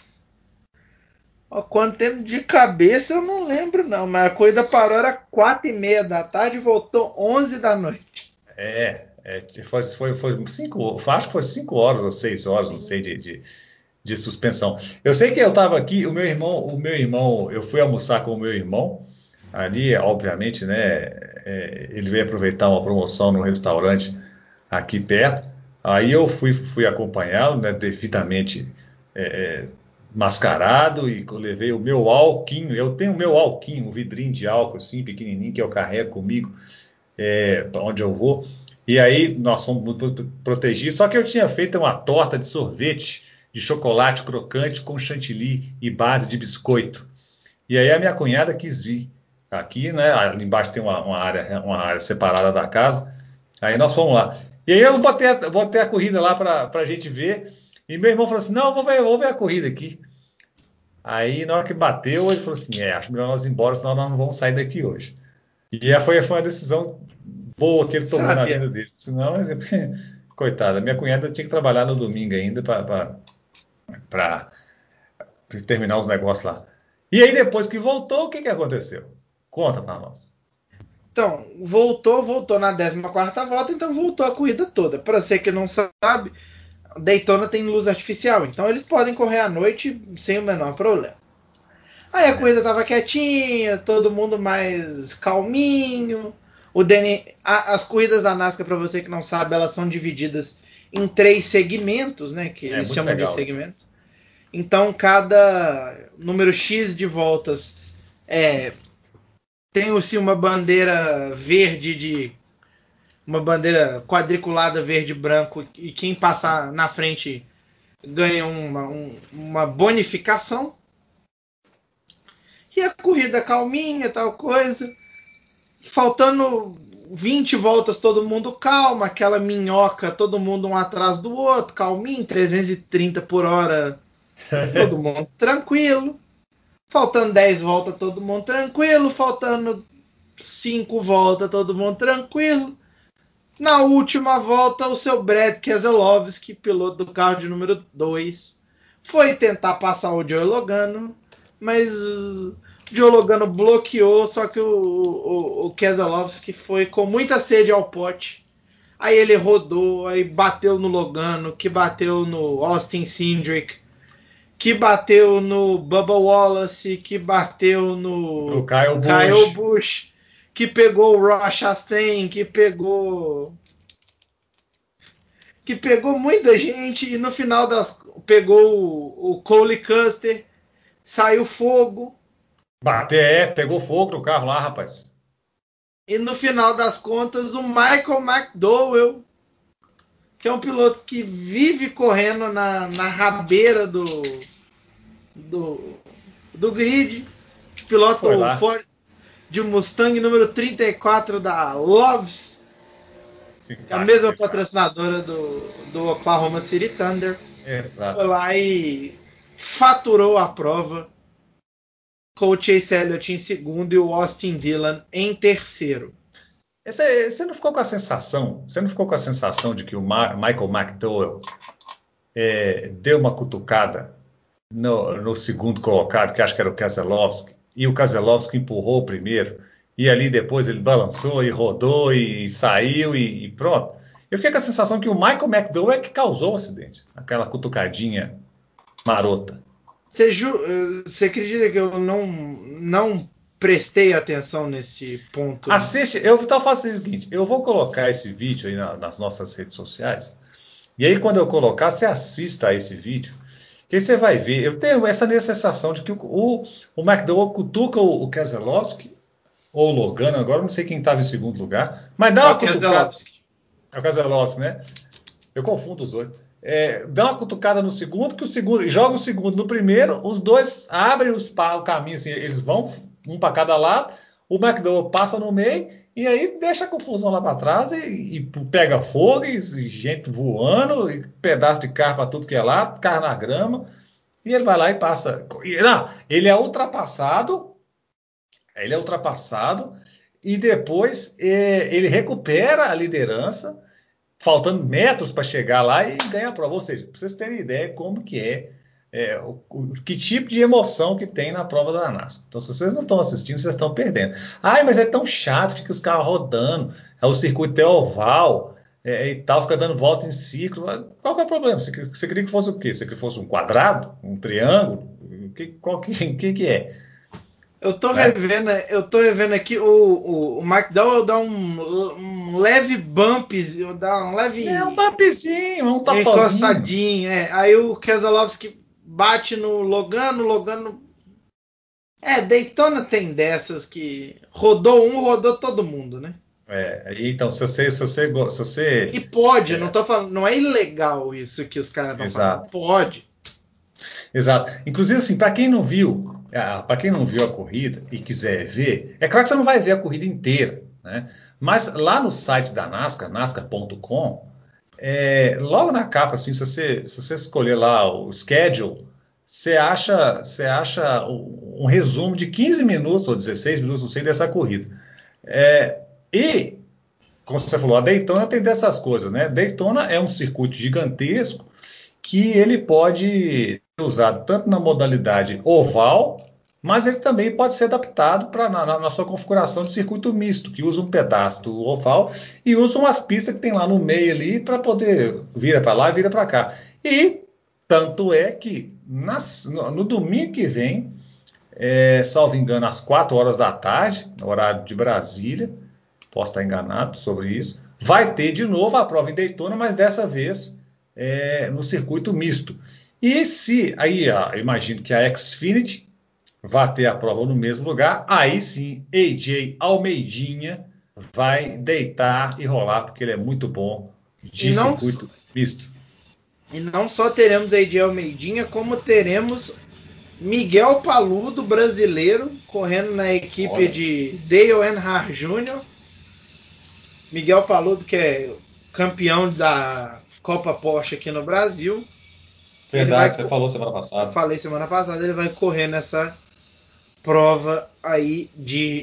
Ó, quanto tempo de cabeça eu não lembro, não. Mas a corrida parou, era quatro e meia da tarde e voltou onze da noite. É, é, foi, foi, foi cinco, acho que foi cinco horas ou seis horas, não sei, de, de, de suspensão. Eu sei que eu estava aqui, o meu irmão, o meu irmão, eu fui almoçar com o meu irmão, ali, obviamente, né, é, ele veio aproveitar uma promoção no restaurante aqui perto, aí eu fui, fui acompanhá-lo, né, devidamente é, é, mascarado, e eu levei o meu alquinho, eu tenho o meu alquinho, um vidrinho de álcool assim, pequenininho, que eu carrego comigo, é, para onde eu vou. E aí nós fomos muito protegidos. Só que eu tinha feito uma torta de sorvete de chocolate crocante com chantilly e base de biscoito. E aí a minha cunhada quis vir aqui, né? Ali embaixo tem uma, uma área, uma área separada da casa. Aí nós fomos lá. E aí eu botei a, botei a corrida lá para a gente ver. E meu irmão falou assim: não, eu vou ver, vou ver a corrida aqui. Aí na hora que bateu, ele falou assim: é, acho melhor nós ir embora, senão nós não vamos sair daqui hoje. E aí foi, foi uma decisão boa que ele tomou na Sábia. vida dele. Senão, coitada, minha cunhada tinha que trabalhar no domingo ainda para terminar os negócios lá. E aí, depois que voltou, o que, que aconteceu? Conta para nós. Então, voltou, voltou na décima quarta volta, então voltou a corrida toda. Para você que não sabe, Daytona tem luz artificial, então eles podem correr à noite sem o menor problema. Aí a É, corrida tava quietinha, todo mundo mais calminho. O Danny, a, as corridas da NASCAR, para você que não sabe, elas são divididas em três segmentos, né? Que é eles muito chamam de legal isso. segmentos. Então cada número X de voltas é, tem assim, uma bandeira verde de uma bandeira quadriculada verde e branco e quem passar na frente ganha uma, um, uma bonificação. E a corrida calminha, tal coisa. faltando vinte voltas, todo mundo calma, aquela minhoca, todo mundo um atrás do outro, calminho, trezentos e trinta por hora, todo mundo tranquilo. Faltando dez voltas, todo mundo tranquilo. Faltando cinco voltas, todo mundo tranquilo. Na última volta, o seu Brad Keselowski, piloto do carro de número dois, foi tentar passar o Joey Logano, mas o Joey Logano bloqueou, só que o, o, o Keselowski foi com muita sede ao pote. Aí ele rodou, aí bateu no Logano, que bateu no Austin Cindric, que bateu no Bubba Wallace, que bateu no O Kyle Busch. Kyle Busch, que pegou o Ross Chastain, que pegou que pegou muita gente e no final das pegou o, o Cole Custer, saiu fogo. Bater, é, pegou fogo no carro lá, rapaz. E no final das contas, o Michael McDowell, que é um piloto que vive correndo na, na rabeira do, do, do grid, que pilota Foi o lá. Ford de Mustang número trinta e quatro da Loves, que é a mesma Simpático, patrocinadora do, do Oklahoma City Thunder. exato. Foi lá e faturou a prova com o Chase Elliott em segundo e o Austin Dillon em terceiro. Você, você não ficou com a sensação, você não ficou com a sensação de que o Ma- Michael McDowell é, deu uma cutucada no, no segundo colocado, que acho que era o Keselowski, e o Keselowski empurrou o primeiro, e ali depois ele balançou e rodou e, saiu e, e pronto. Eu fiquei com a sensação que o Michael McDowell é que causou o acidente, aquela cutucadinha marota. Você, ju- eh, você acredita que eu não, não prestei atenção nesse ponto? Assiste, eu então faço o seguinte, eu vou colocar esse vídeo aí na- nas nossas redes sociais, e aí quando eu colocar, você assista a esse vídeo, que aí você vai ver, eu tenho essa sensação de que o, o, o McDowell cutuca o, o Keselowski, ou o Logano, agora eu não sei quem estava em segundo lugar, mas dá É uma o cutucada, Keselowski. é o Keselowski, né? Eu confundo os dois. É, dá uma cutucada no segundo, que o segundo joga o segundo no primeiro, os dois abrem os, pa- o caminho, assim, eles vão um para cada lado, o McDowell passa no meio e aí deixa a confusão lá para trás e, e pega fogo, e, e gente voando, e pedaço de carro para tudo que é lá, carro na grama, e ele vai lá e passa. E, não, ele é ultrapassado, ele é ultrapassado e depois é, ele recupera a liderança faltando metros para chegar lá e ganhar a prova. Ou seja, para vocês terem ideia como que é, é o, o, que tipo de emoção que tem na prova da NASCAR. Então, se vocês não estão assistindo, vocês estão perdendo. Ai, mas é tão chato, fica os carros rodando, é o circuito é oval é, e tal, fica dando volta em ciclo. Qual que é o problema? Você, você queria que fosse o quê? Você queria que fosse um quadrado? Um triângulo? O que, qual que, que, que é? Eu tô Né? revendo, eu tô revendo aqui o, o, o McDowell dá um, um leve bump, dá um leve É um bumpzinho, é um totozinho. encostadinho, é. Aí o Keselowski bate no Logano, Logano. É, Daytona tem dessas que rodou um, rodou todo mundo, né? É, então, se você, se você, se você E pode, não é, tô falando, não é ilegal isso que os caras estão fazendo. exato. Pode. Exato. Inclusive, assim, para quem não viu, para quem não viu a corrida e quiser ver, é claro que você não vai ver a corrida inteira, né? Mas lá no site da NASCAR, nascar ponto com, é, logo na capa, assim, se você, se você escolher lá o schedule, você acha, você acha um, um resumo de quinze minutos ou dezesseis minutos, não sei, dessa corrida. É, e, como você falou, a Daytona tem dessas coisas, né? Daytona é um circuito gigantesco que ele pode ser usado tanto na modalidade oval, mas ele também pode ser adaptado para na, na sua configuração de circuito misto, que usa um pedaço do oval e usa umas pistas que tem lá no meio ali para poder vira para lá e vira para cá. E tanto é que nas, no, no domingo que vem, é, salvo engano, às quatro horas da tarde, no horário de Brasília, posso estar enganado sobre isso, vai ter de novo a prova em Daytona, mas dessa vez é, no circuito misto. E se, aí ó, eu imagino que a Xfinity vai ter a prova no mesmo lugar, aí sim, A J Almeidinha vai deitar e rolar, porque ele é muito bom E de não, circuito misto. e não só teremos A J Almeidinha, como teremos Miguel Paludo, brasileiro, correndo na equipe Olha. de Dale Earnhardt Júnior Miguel Paludo, que é campeão da Copa Porsche aqui no Brasil. Verdade, vai, você falou semana passada. Eu falei semana passada, ele vai correr nessa prova aí de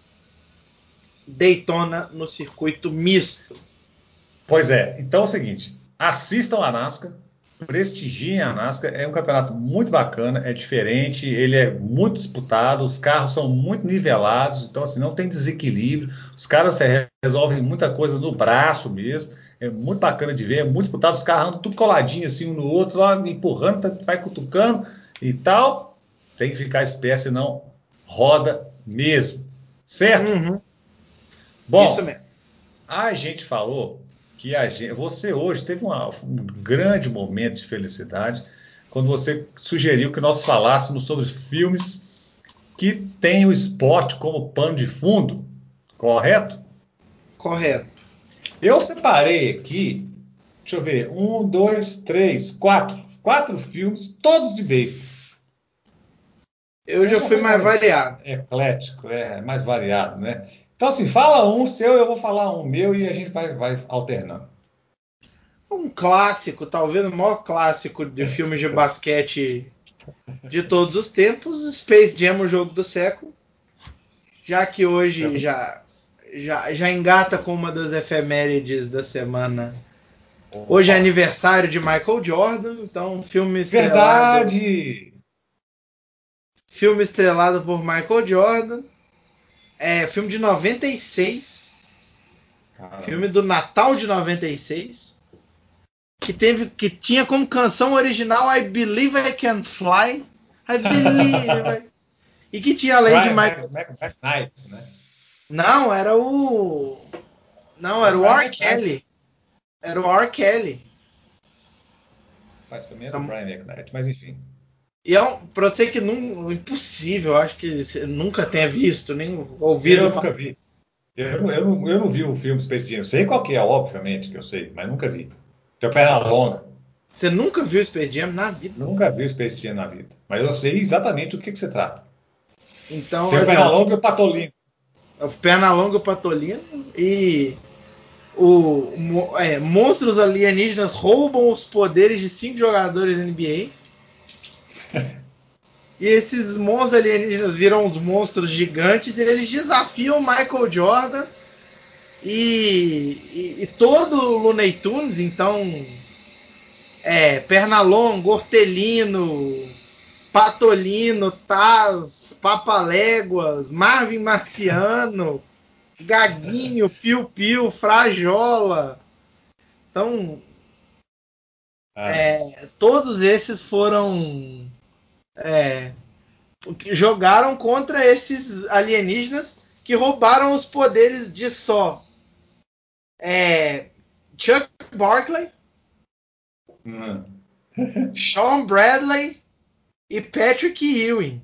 Daytona no circuito misto. Pois é, então é o seguinte, assistam a NASCAR, prestigiem a NASCAR, é um campeonato muito bacana, é diferente, ele é muito disputado, os carros são muito nivelados, então assim, não tem desequilíbrio, os caras resolvem muita coisa no braço mesmo, é muito bacana de ver, é muito disputado, os carros andam tudo coladinho assim um no outro, lá, empurrando, vai cutucando e tal, tem que ficar esperto, senão roda mesmo, certo? Uhum. Bom, isso mesmo. A gente falou que a gente, você hoje teve uma, um grande momento de felicidade quando você sugeriu que nós falássemos sobre filmes que têm o esporte como pano de fundo, correto? Correto. Eu separei aqui, deixa eu ver, um, dois, três, quatro, quatro filmes, todos de beisebol. Eu Você já já fui foi mais mais variado. eclético, é mais variado, né? Então, assim, fala um seu, eu vou falar um meu e a gente vai, vai alternando. Um clássico, talvez o maior clássico de filmes de basquete de todos os tempos, Space Jam, o jogo do século. Já que hoje já, já, já engata com uma das efemérides da semana. Hoje é aniversário de Michael Jordan, então filme estrelado. Verdade! Filme estrelado por Michael Jordan. É filme de noventa e seis. Caramba. Filme do Natal de noventa e seis. Que, teve, que tinha como canção original I Believe I Can Fly. I Believe. E que tinha além de Michael. Knight, né? Não, era o. Não, era o R. Kelly. Era o R. Kelly. Mas também era o Brian McKnight, mas enfim. E é um, pra você que não. Impossível, acho que você nunca tenha visto, nem ouvido Eu falar. nunca vi. Eu, não- eu, não, eu não vi o filme Space Jam. Eu sei qual que é, obviamente, que eu sei, mas nunca vi. Teu perna longa. Você nunca viu Space Jam na vida? Nunca vi o Space Jam na vida. Mas eu sei exatamente o que, que se trata. Então, Tem o assim, perna é longa e o patolino. o Pernalonga, o Patolino e o é, monstros alienígenas roubam os poderes de cinco jogadores da N B A. E esses monstros alienígenas viram os monstros gigantes e eles desafiam Michael Jordan e, e, e todo o Looney Tunes, então é, Pernalonga, Hortelino, Patolino, Taz, Papaléguas, Marvin Marciano, Gaguinho, Piu Piu, Frajola. Então, Ah, é, todos esses foram é, jogaram contra esses alienígenas que roubaram os poderes de só é, Chuck Barkley, hum. Sean Bradley e Patrick Ewing.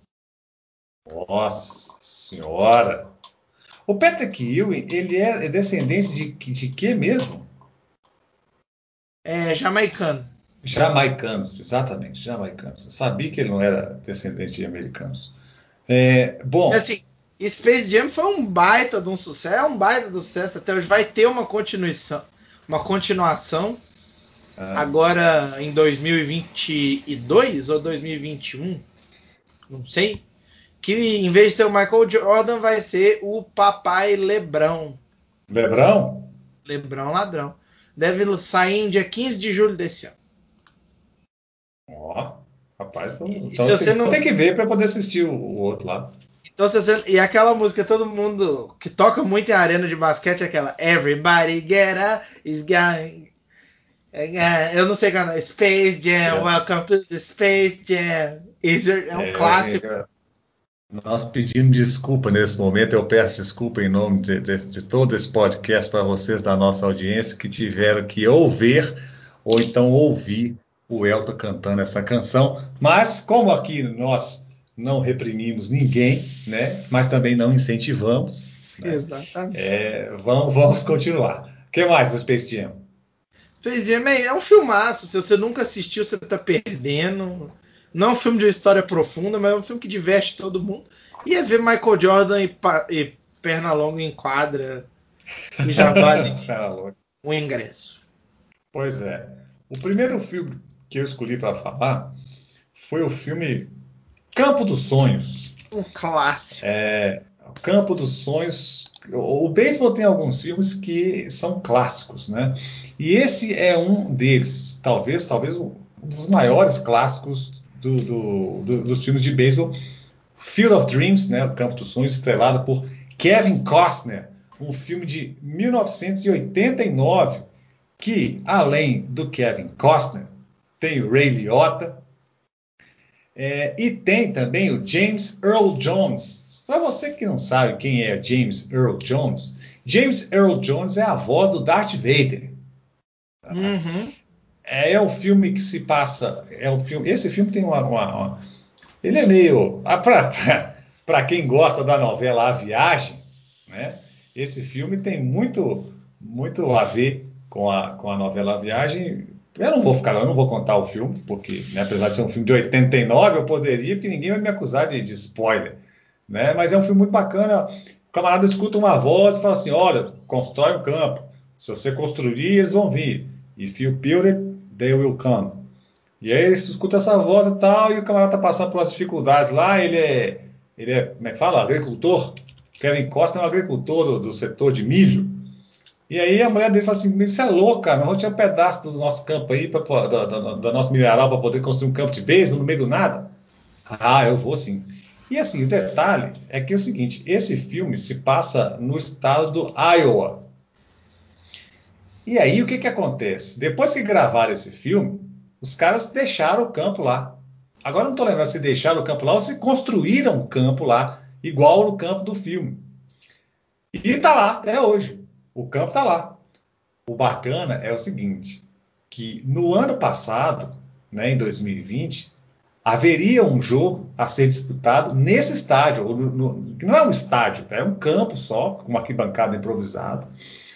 Nossa senhora! O Patrick Ewing, ele é descendente de, de quê mesmo? É, jamaicano. Jamaicanos, exatamente, jamaicanos. Eu sabia que ele não era descendente de americanos. É, E bom, assim, Space Jam foi um baita de um sucesso, é um baita do sucesso até hoje. Vai ter uma continuação, uma continuação ah, agora em dois mil e vinte e dois ou dois mil e vinte e um, não sei. Que em vez de ser o Michael Jordan, vai ser o Papai Lebrão. Lebrão? Lebrão Ladrão. Deve sair em dia quinze de julho desse ano. Ó, rapaz, então, E, e se então você tem, não. tem que ver para poder assistir o, o outro lá. Então, se você... E aquela música, todo mundo que toca muito em arena de basquete, é aquela Everybody Get Up is going. Eu não sei qual é. Space Jam, É, Welcome to the Space Jam. Isso é um é, clássico. é, nós pedimos desculpa nesse momento, eu peço desculpa em nome de, de, de todo esse podcast para vocês da nossa audiência que tiveram que ouvir ou então ouvir o Elton cantando essa canção. Mas como aqui nós não reprimimos ninguém, né? Mas também não incentivamos, né? Exatamente. É, vamos, vamos continuar. O que mais do Space Jam? Space Jam é, é um filmaço. Se você nunca assistiu, você tá perdendo. Não é um filme de uma história profunda, mas é um filme que diverte todo mundo. E é ver Michael Jordan e, e perna longa em quadra, que já vale o ingresso. Pois é. O primeiro filme que eu escolhi para falar foi o filme Campo dos Sonhos. Um clássico. É, Campo dos Sonhos. O beisebol tem alguns filmes que são clássicos, né? E esse é um deles, talvez, talvez um dos maiores clássicos do, do, do, dos filmes de beisebol. Field of Dreams, né? O Campo dos Sonhos, estrelado por Kevin Costner, um filme de mil novecentos e oitenta e nove, que, além do Kevin Costner, tem o Ray Liotta, é, e tem também o James Earl Jones. Para você que não sabe quem é James Earl Jones, James Earl Jones é a voz do Darth Vader. Uhum. É, é um filme que se passa. É um filme, esse filme tem uma. uma, uma ele é meio. Ah, para quem gosta da novela A Viagem, né? Esse filme tem muito, muito a ver com a, com a novela A Viagem. Eu não vou ficar, eu não vou contar o filme, porque, né, apesar de ser um filme de oitenta e nove, eu poderia, porque ninguém vai me acusar de, de spoiler, né? Mas é um filme muito bacana. O camarada escuta uma voz e fala assim: olha, constrói um campo. Se você construir, eles vão vir. If you build it, they will come. E aí ele escuta essa voz e tal, e o camarada tá passando por umas dificuldades lá. Ele é, ele é, como é que fala? Agricultor. Kevin Costa é um agricultor do, do setor de milho. E aí a mulher dele fala assim: isso é louco, cara, nós vamos tirar um pedaço do nosso campo aí, pra, da, da, da nossa mineral, para poder construir um campo de beisebol no meio do nada. Ah, eu vou sim. E assim, o detalhe é que é o seguinte: esse filme se passa no estado do Iowa. E aí o que que acontece? Depois que gravaram esse filme, os caras deixaram o campo lá. Agora eu não estou lembrando se deixaram o campo lá ou se construíram um campo lá, igual no campo do filme. E está lá até hoje. O campo está lá. O bacana é o seguinte, que no ano passado, né, em dois mil e vinte, haveria um jogo a ser disputado nesse estádio, no, no, que não é um estádio, é um campo só, com uma arquibancada improvisada.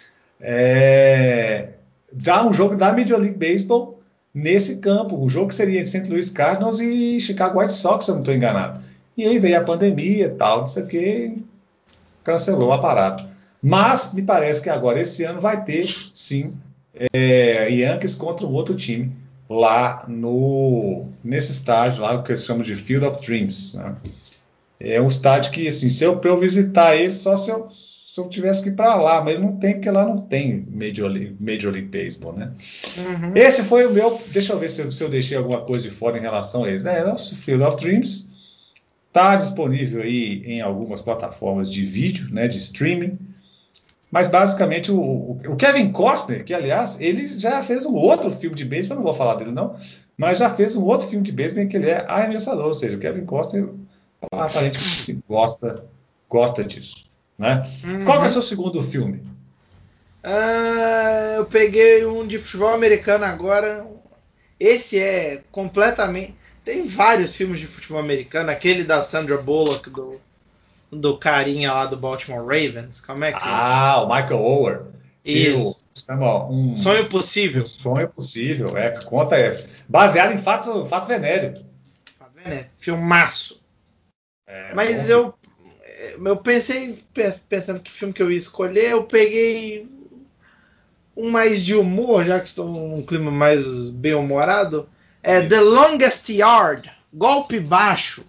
É, já um jogo da Major League Baseball nesse campo. O jogo seria entre Saint Louis Cardinals e Chicago White Sox, se eu não estou enganado. E aí veio a pandemia e tal, isso aqui cancelou a parada. Mas me parece que agora, esse ano, vai ter, sim, é, Yankees contra um outro time lá no, nesse estádio, lá o que eles chamam de Field of Dreams. Né? É um estádio que, assim, se eu, para eu visitar ele, só se eu, se eu tivesse que ir para lá, mas não tem, porque lá não tem Major League, Major League Baseball, né? Uhum. Esse foi o meu. Deixa eu ver se eu, se eu deixei alguma coisa de fora em relação a eles. É, nosso Field of Dreams está disponível aí em algumas plataformas de vídeo, né, de streaming. Mas basicamente o, o Kevin Costner, que aliás, ele já fez um outro filme de beisebol, eu não vou falar dele não, mas já fez um outro filme de beisebol em que ele é arremessador, ou seja, o Kevin Costner aparentemente gosta, gosta disso. Né? Uhum. Qual que é o seu segundo filme? Ah, eu peguei um de futebol americano agora. Esse é completamente. Tem vários filmes de futebol americano. Aquele da Sandra Bullock, do, do carinha lá do Baltimore Ravens. Como é que. Ah, o Michael Oher. Isso. Chama um Sonho Possível. Um Sonho Possível. É, conta é baseado em fato, fato venéreo. Tá vendo? É filmaço. É, Mas bom filme. eu. Eu pensei, pensando que filme que eu ia escolher, eu peguei um mais de humor, já que estou num clima mais bem-humorado. É The Longest Yard, Golpe Baixo.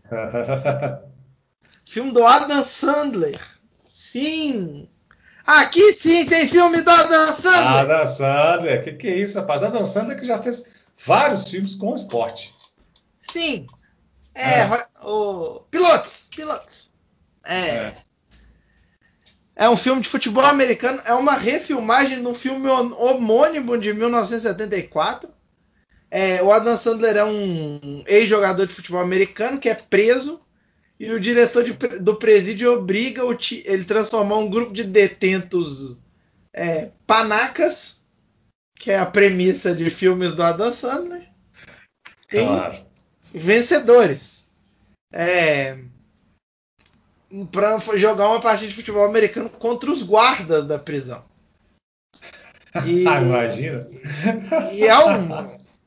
Filme do Adam Sandler. Sim. Aqui sim tem filme do Adam Sandler. Adam Sandler. O que, que é isso, rapaz? Adam Sandler que já fez vários filmes com esporte. Sim. É, É, o Pilotos. Pilotos. É. é. É um filme de futebol americano. É uma refilmagem de um filme homônimo de mil novecentos e setenta e quatro. É, o Adam Sandler é um ex-jogador de futebol americano que é preso e o diretor de, do presídio obriga o, ele transformar um grupo de detentos é, panacas, que é a premissa de filmes do Adam Sandler, em Claro. vencedores. É, para jogar uma partida de futebol americano contra os guardas da prisão. E, Imagina. e é um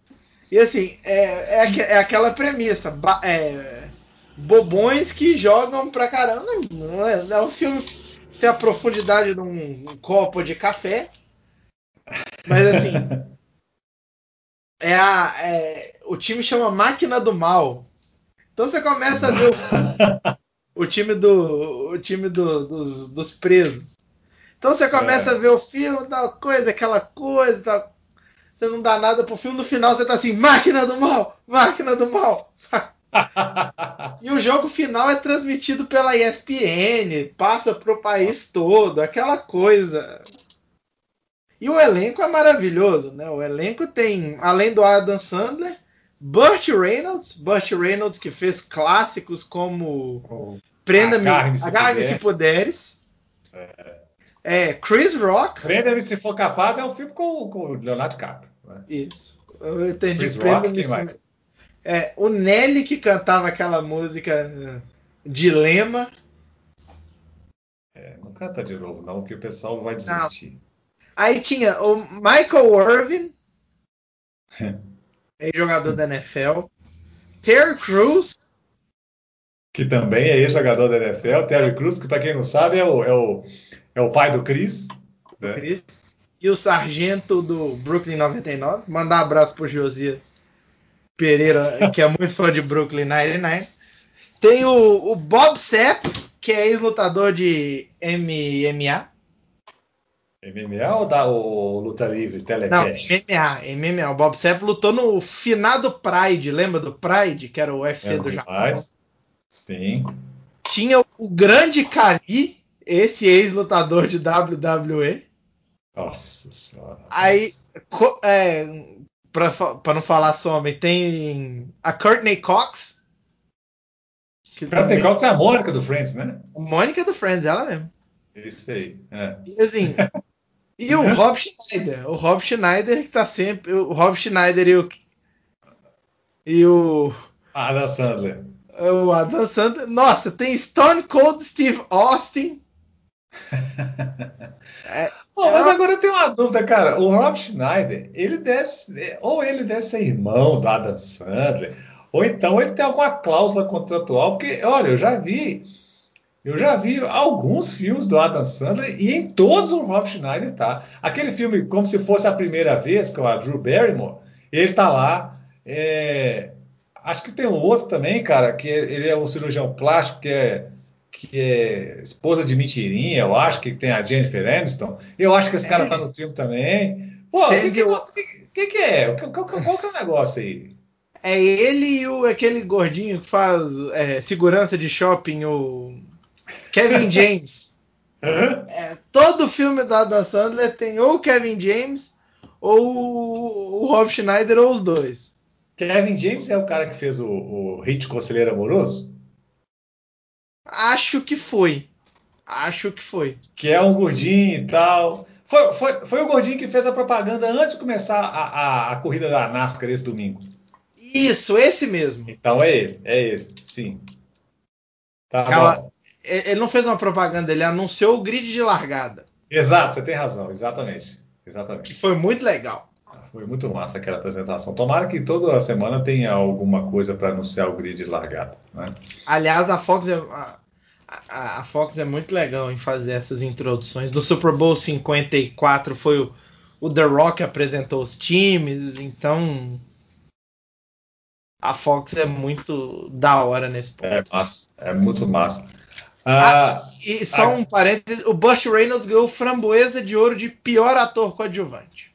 E assim, é, é, aque- é aquela premissa. ba- é, bobões que jogam pra caramba. Não é, é um filme que tem a profundidade de um, um copo de café. Mas assim, é a, é- o time chama Máquina do Mal. Então você começa a ver o, o time, do, o time do- dos, dos presos. Então você começa a É. ver o filme, tal coisa, aquela coisa, tal. Você não dá nada pro filme, no final você tá assim, Máquina do Mal, Máquina do Mal. E o jogo final é transmitido pela E S P N, passa pro país todo, aquela coisa. E o elenco é maravilhoso, né? O elenco tem, além do Adam Sandler, Burt Reynolds, Burt Reynolds que fez clássicos como Oh, Prenda-me, agarre-me se Agarre-me se puder. puderes, é, Chris Rock, Prenda-me se for capaz é um filme com, com o Leonardo DiCaprio. Né? isso, eu entendi, Chris Rock, Prenda-me quem se... mais? É, o Nelly que cantava aquela música eh, Dilema. É, não canta de novo, não, que o pessoal vai Não. desistir. Aí tinha o Michael Irvin, jogador da N F L, Terry Crews, Que também é ex-jogador da N F L, Terry Crews, que para quem não sabe é o, é o, é o pai do Chris. do Né? Chris, e o sargento do Brooklyn noventa e nove. Mandar um abraço pro Josias Pereira, que é muito fã de Brooklyn noventa e nove. Tem o, o Bob Sapp, que é ex-lutador de M M A. M M A ou da o Luta Livre, Não, Telecast? M M A, M M A. O Bob Sapp lutou no finado Pride, lembra do Pride, que era o U F C Lembro do Japão? demais. Sim. Tinha o grande Kali, esse ex-lutador de W W E. Nossa senhora, Aí, rapaz. é, pra, pra não falar some, tem a Courtney Cox, que Courtney também Cox é a Mônica do Friends, né? é Mônica do Friends, ela mesmo. Isso aí. É. E assim, e o Rob Schneider, o Rob Schneider que tá sempre, o Rob Schneider e o, e o, Adam Sandler. o Adam Sandler. Nossa, tem Stone Cold Steve Austin. É, Oh, é mas uma- agora eu tenho uma dúvida, cara. O Rob Schneider, ele deve ser, ou ele deve ser irmão do Adam Sandler, ou então ele tem alguma cláusula contratual, porque, olha, eu já vi, eu já vi alguns filmes do Adam Sandler e em todos o Rob Schneider tá. Aquele filme Como Se Fosse a Primeira Vez, com a Drew Barrymore, ele tá lá. É, acho que tem um outro também, cara, que é- ele é um cirurgião plástico que é que é esposa de mentirinha, eu acho que tem a Jennifer Aniston. Eu acho que esse cara tá é, no filme também. Pô, o que Sandy, que, que, que, que é? O que- Qual, qual, qual que é o negócio aí? é ele e o, aquele gordinho que faz é, segurança de shopping, o Kevin James. Hã? É, todo filme da Adam Sandler tem ou o Kevin James ou o Rob Schneider ou os dois. Kevin James é o cara que fez o, o Hit Conselheiro Amoroso, Acho que foi. Acho que foi. que é um gordinho e tal. Foi, foi, foi o gordinho que fez a propaganda antes de começar a, a, a corrida da NASCAR esse domingo. Isso, esse mesmo. Então é ele, é ele, sim. Tá Aquela, bom. ele não fez uma propaganda, ele anunciou o grid de largada, Exato, você tem razão, exatamente. que Exatamente. foi muito legal. Foi muito massa aquela apresentação. Tomara que toda semana tenha alguma coisa para anunciar o grid de largada. Né? Aliás, a Fox é, a, a, a Fox é muito legal em fazer essas introduções. Do Super Bowl cinquenta e quatro foi o, o The Rock que apresentou os times, então a Fox é muito da hora nesse É ponto. massa, é muito massa. Ah, Ah, e só um a- parênteses: o Burt Reynolds ganhou Framboesa de Ouro de pior ator coadjuvante.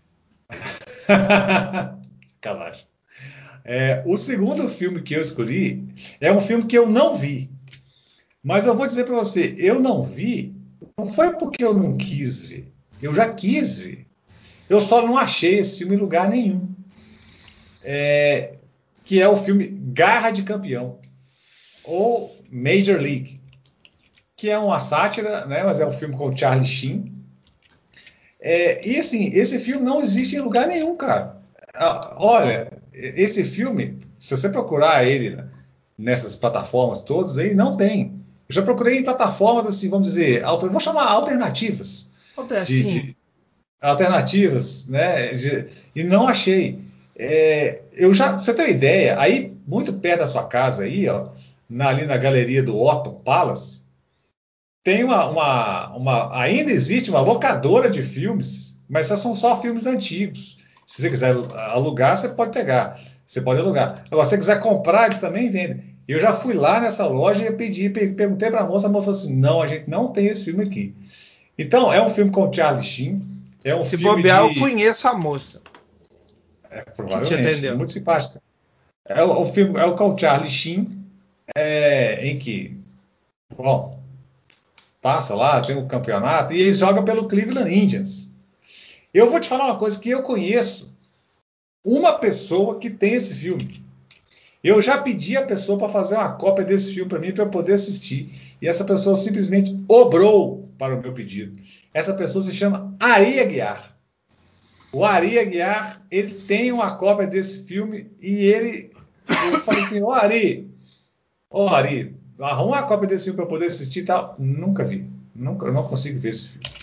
Sacanagem. É, o segundo filme que eu escolhi é um filme que eu não vi. Mas eu vou dizer para você, eu não vi, não foi porque eu não quis ver. Eu já quis ver. Eu só não achei esse filme em lugar nenhum. É, que é o filme Garra de Campeão, ou Major League, que é uma sátira, né? Mas é um filme com o Charlie Sheen. É, e assim, esse filme não existe em lugar nenhum, cara. Ah, olha, esse filme, se você procurar ele nessas plataformas todas, aí não tem. Eu já procurei em plataformas, assim, vamos dizer, alter, vou chamar alternativas, Então, de, assim, de alternativas, né? de- e não achei. É, eu já, pra você ter uma ideia, aí muito perto da sua casa aí, ó, na- ali na galeria do Otton Palace, tem uma, uma, uma- ainda existe uma locadora de filmes, mas essas são só filmes antigos. Se você quiser alugar, você pode pegar, você pode alugar. Agora, se você quiser comprar, eles também vendem. Eu já fui lá nessa loja e pedi, pe- perguntei para a moça, a moça falou assim: não, a gente não tem esse filme aqui. Então, é um filme com o Charlie Sheen, é um Se filme bobear, eu de. conheço a moça É, que te provavelmente, atendeu. muito simpática. É o, o filme, é o com o Charlie Sheen, é, em que, bom, passa lá, tem um campeonato, e ele joga pelo Cleveland Indians. Eu vou te falar uma coisa que eu conheço uma pessoa que tem esse filme. Eu já pedi a pessoa para fazer uma cópia desse filme para mim, para eu poder assistir. E essa pessoa simplesmente obrou para o meu pedido. Essa pessoa se chama Ari Aguiar. O Ari Aguiar, ele tem uma cópia desse filme e ele. Eu falei assim: Ô Ari, ô Ari, arruma uma cópia desse filme para eu poder assistir e tal. Nunca vi. Nunca, eu não consigo ver esse filme.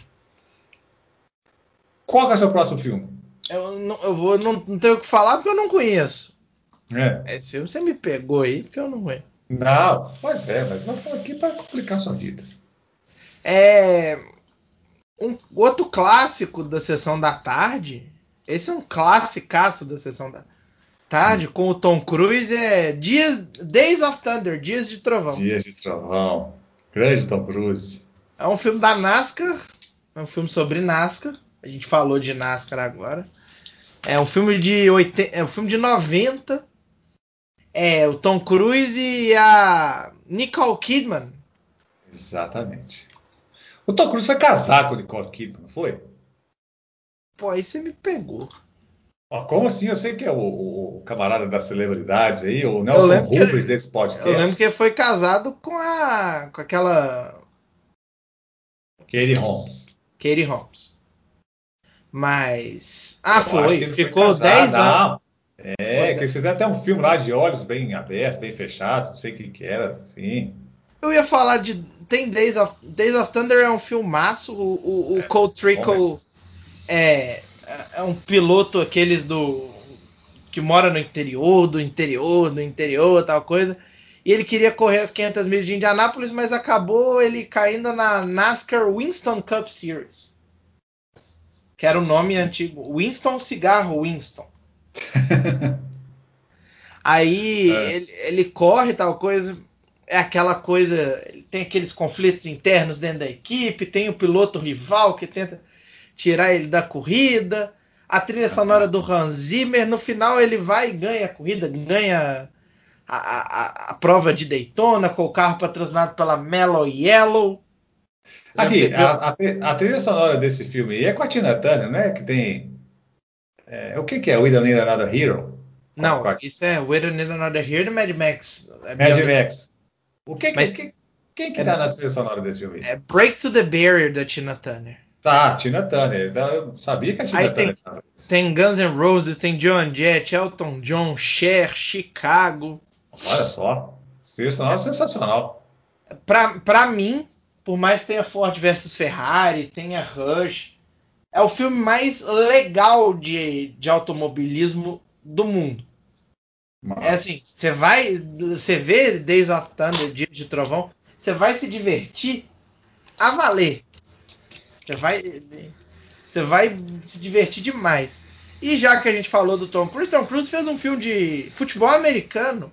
Qual que é o seu próximo filme? Eu não, eu vou, não, não tenho o que falar porque eu não conheço. É. Esse filme você me pegou aí porque eu não conheço. Não, pois é, mas nós estamos aqui para complicar a sua vida. É. Um outro clássico da Sessão da Tarde. Esse é um classicaço da Sessão da Tarde, com o Tom Cruise, é Dias, Days of Thunder, Dias de Trovão. Dias de Trovão. Grande Tom Cruise. É um filme da NASCAR, é um filme sobre NASCAR. A gente falou de NASCAR agora. É um filme de oitenta, é um filme de noventa. É o Tom Cruise e a Nicole Kidman. Exatamente. O Tom Cruise foi casado com a Nicole Kidman, não foi? Pô, aí você me pegou. Ó, como assim? Eu sei que é o, o- o camarada das celebridades aí, o Eu Nelson lembro que Rubens desse eu lembro podcast, que ele foi casado com a com aquela Katie Holmes. Katie Holmes. Mas ah, Eu acho que foi, ele foi ficou casado. dez anos. Não, Ficou é, que eles fizeram até um filme lá de olhos bem abertos, bem fechados, não sei o que que era, sim. Eu ia falar de. Tem Days of, Days of Thunder é um filmaço. O, o, o Cole Bom mesmo. Trickle é, é um piloto aqueles do. Que mora no interior, do interior, do interior, tal coisa. E ele queria correr as quinhentas milhas de Indianápolis, mas acabou ele caindo na NASCAR Winston Cup Series. Que era o nome antigo. Winston Cigarro Winston. Aí É. ele, ele corre tal coisa, é aquela coisa, tem aqueles conflitos internos dentro da equipe, tem o piloto rival que tenta tirar ele da corrida, a trilha sonora do Hans Zimmer, no final ele vai e ganha a corrida, ganha a, a, a prova de Daytona com o carro patrocinado pela Mellow Yellow. Lembra que Aqui, ele a, ganhou? a, a trilha sonora desse filme aí é com a Tina Turner, né? Que tem. É, o que que é? We Don't Need Another Hero? Com a, com Não, a isso é We Don't Need Another Here do Mad Max, é Mad Beyond the... Max. O que que, Mas que- quem que é, tá na trilha sonora desse filme aí? é Break to the Barrier da Tina Turner. Tá, Tina Turner. Tá, eu sabia que a Aí Tina tem Turner estava. Tem Guns N' Roses, tem Joan Jett, Elton John, Cher, Chicago. Olha só. Trilha sonora sensacional. Pra, pra mim, por mais que tenha Ford versus Ferrari, tenha Rush, é o filme mais legal de, de automobilismo do mundo. É Massa. assim, você vai, você vê Days of Thunder, Dia de Trovão, você vai se divertir a valer. Você vai, você vai se divertir demais. E já que a gente falou do Tom Cruise, Tom Cruise fez um filme de futebol americano.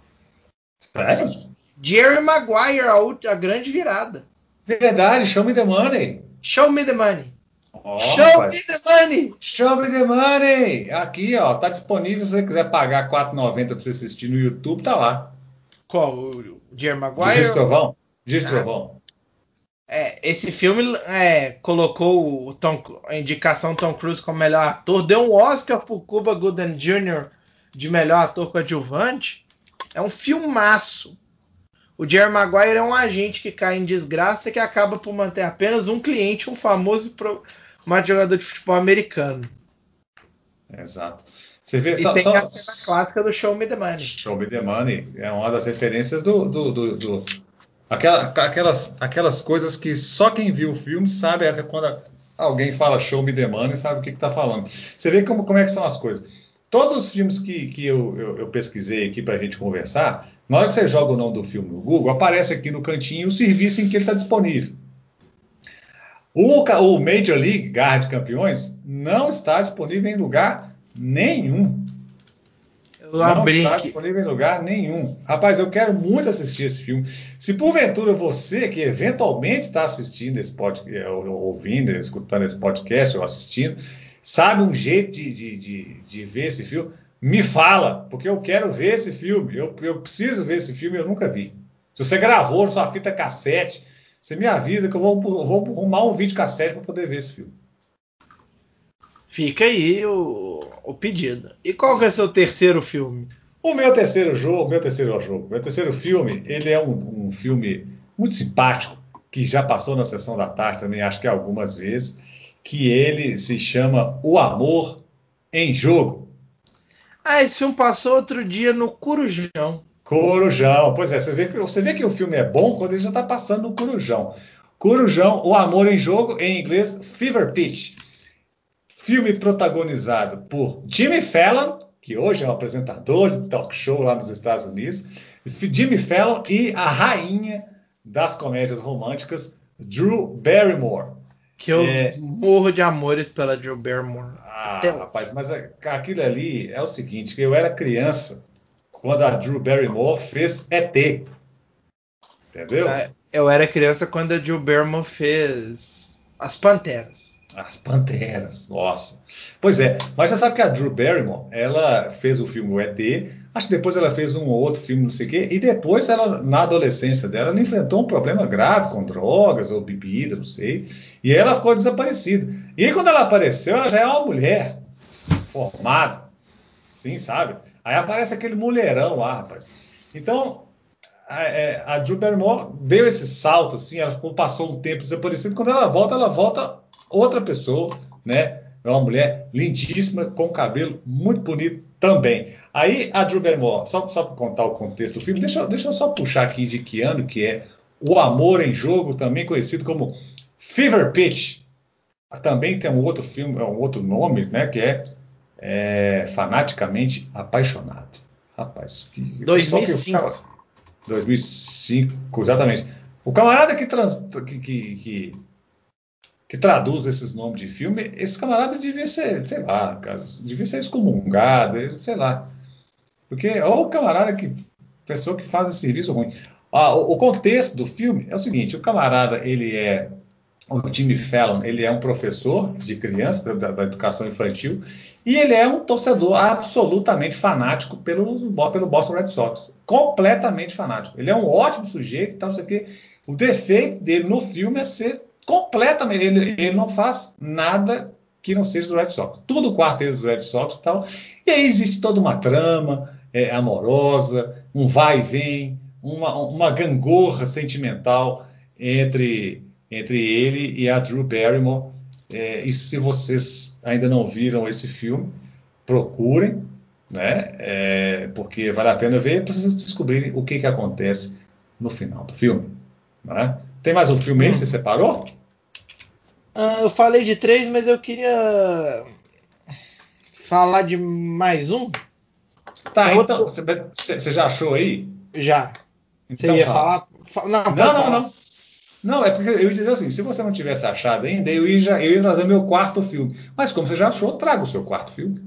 Sério? Jerry Maguire, a, ult- a grande virada. Verdade, Show Me the Money. Show me the money. Ó, Show me rapaz. the money. Show Me the Money. Aqui, ó, tá disponível se você quiser pagar quatro e noventa para você assistir no YouTube, tá lá. Qual? O, o Jerry Dias de Maguire? Trovão? Dias de Ah, Trovão. é, esse filme é, colocou o Tom, a indicação Tom Cruise como melhor ator. Deu um Oscar pro Cuba Gooding Júnior de melhor ator coadjuvante. É um filmaço. O Jerry Maguire é um agente que cai em desgraça e que acaba por manter apenas um cliente, um famoso pro, um jogador de futebol americano. Exato. Você vê E só, tem a só cena clássica do Show Me the Money. Show Me the Money é uma das referências do, do, do, do- aquela- aquelas, aquelas coisas que só quem viu o filme sabe é quando alguém fala Show Me the Money sabe o que está falando. Você vê como, como é que são as coisas. todos os filmes que, que eu, eu, eu pesquisei aqui para a gente conversar, na hora que você joga o nome do filme no Google, aparece aqui no cantinho o serviço em que ele está disponível. O, o Major League, Garra de Campeões, não está disponível em lugar nenhum. Eu não abri está aqui. disponível em lugar nenhum. Rapaz, eu quero muito assistir esse filme. Se porventura você, que eventualmente está assistindo esse podcast, ouvindo, escutando esse podcast ou assistindo, sabe um jeito de, de, de, de ver esse filme, me fala, porque eu quero ver esse filme. Eu, eu preciso ver esse filme, eu nunca vi. Se você gravou sua fita cassete, você me avisa que eu vou, eu vou arrumar um vídeo cassete para poder ver esse filme. Fica aí o, o pedido. E qual que é o seu terceiro filme? O meu terceiro jogo, meu terceiro jogo, meu terceiro filme, ele é um, um filme muito simpático, que já passou na sessão da tarde também, acho que algumas vezes, que ele se chama O Amor em Jogo. Ah, esse filme passou outro dia no Corujão. Corujão. Pois é, você vê que, você vê que o filme é bom quando ele já está passando no Corujão. Corujão, O Amor em Jogo, em inglês, Fever Pitch. Filme protagonizado por Jimmy Fallon, que hoje é um apresentador de talk show lá nos Estados Unidos, Jimmy Fallon e a rainha das comédias românticas, Drew Barrymore. Que eu É, morro de amores pela Drew Barrymore. Até ah, hoje. rapaz, mas aquilo ali é o seguinte, que eu era criança quando a Drew Barrymore fez E T, entendeu? Ah, eu era criança quando a Drew Barrymore fez As Panteras. As Panteras, nossa. Pois é, mas você sabe que a Drew Barrymore, ela fez o filme O E T, acho que depois ela fez um ou outro filme, não sei o quê, e depois ela, na adolescência dela, ela enfrentou um problema grave com drogas ou bebida, não sei, e ela ficou desaparecida. E aí quando ela apareceu, ela já é uma mulher formada, sim, sabe? Aí aparece aquele mulherão lá, rapaz. Então, a, é, a Drew Barrymore deu esse salto, assim, ela ficou- passou um tempo desaparecida. Quando ela volta, ela volta outra pessoa, né? É uma mulher lindíssima, com cabelo muito bonito também. Aí a Drew Barrymore, só, só para contar o contexto do filme, deixa, eu- deixa eu só puxar aqui de que ano que é O Amor em Jogo, também conhecido como Fever Pitch. Também tem um outro filme, um outro nome, né? Que é, é Fanaticamente Apaixonado. Rapaz, que, só que o dois mil e cinco. dois mil e cinco, exatamente. O camarada que, trans, que, que, que, que traduz esses nomes de filme, esse camarada devia ser, sei lá, cara, devia ser excomungado, sei lá. Porque, ou o camarada que, pessoa que faz esse serviço ruim. Ah, o, o contexto do filme é o seguinte: o camarada, ele é o Jimmy Fallon, ele é um professor de criança, da, da educação infantil, e ele é um torcedor absolutamente fanático pelo, pelo Boston Red Sox. Completamente fanático. Ele é um ótimo sujeito e tal, não sei o quê. O defeito dele no filme é ser completamente. Ele, ele não faz nada que não seja do Red Sox. Tudo o quarto dele é do Red Sox e tal. E aí existe toda uma trama é, amorosa, um vai e vem, uma, uma gangorra sentimental entre entre ele e a Drew Barrymore. É, e se vocês ainda não viram esse filme, procurem, né? É, porque vale a pena ver para vocês descobrirem o que, que acontece no final do filme. Né? Tem mais um filme aí que você Hum. separou? Ah, eu falei de três, mas eu queria falar de mais um. Que é Tá, então, outro. você, você já achou aí? Já. Você Então ia fala. falar? Fa- Não, Não, pode não, falar. não. Não, é porque eu ia dizer assim, se você não tivesse achado ainda, eu ia, já, eu ia trazer meu quarto filme. Mas como você já achou, traga o seu quarto filme.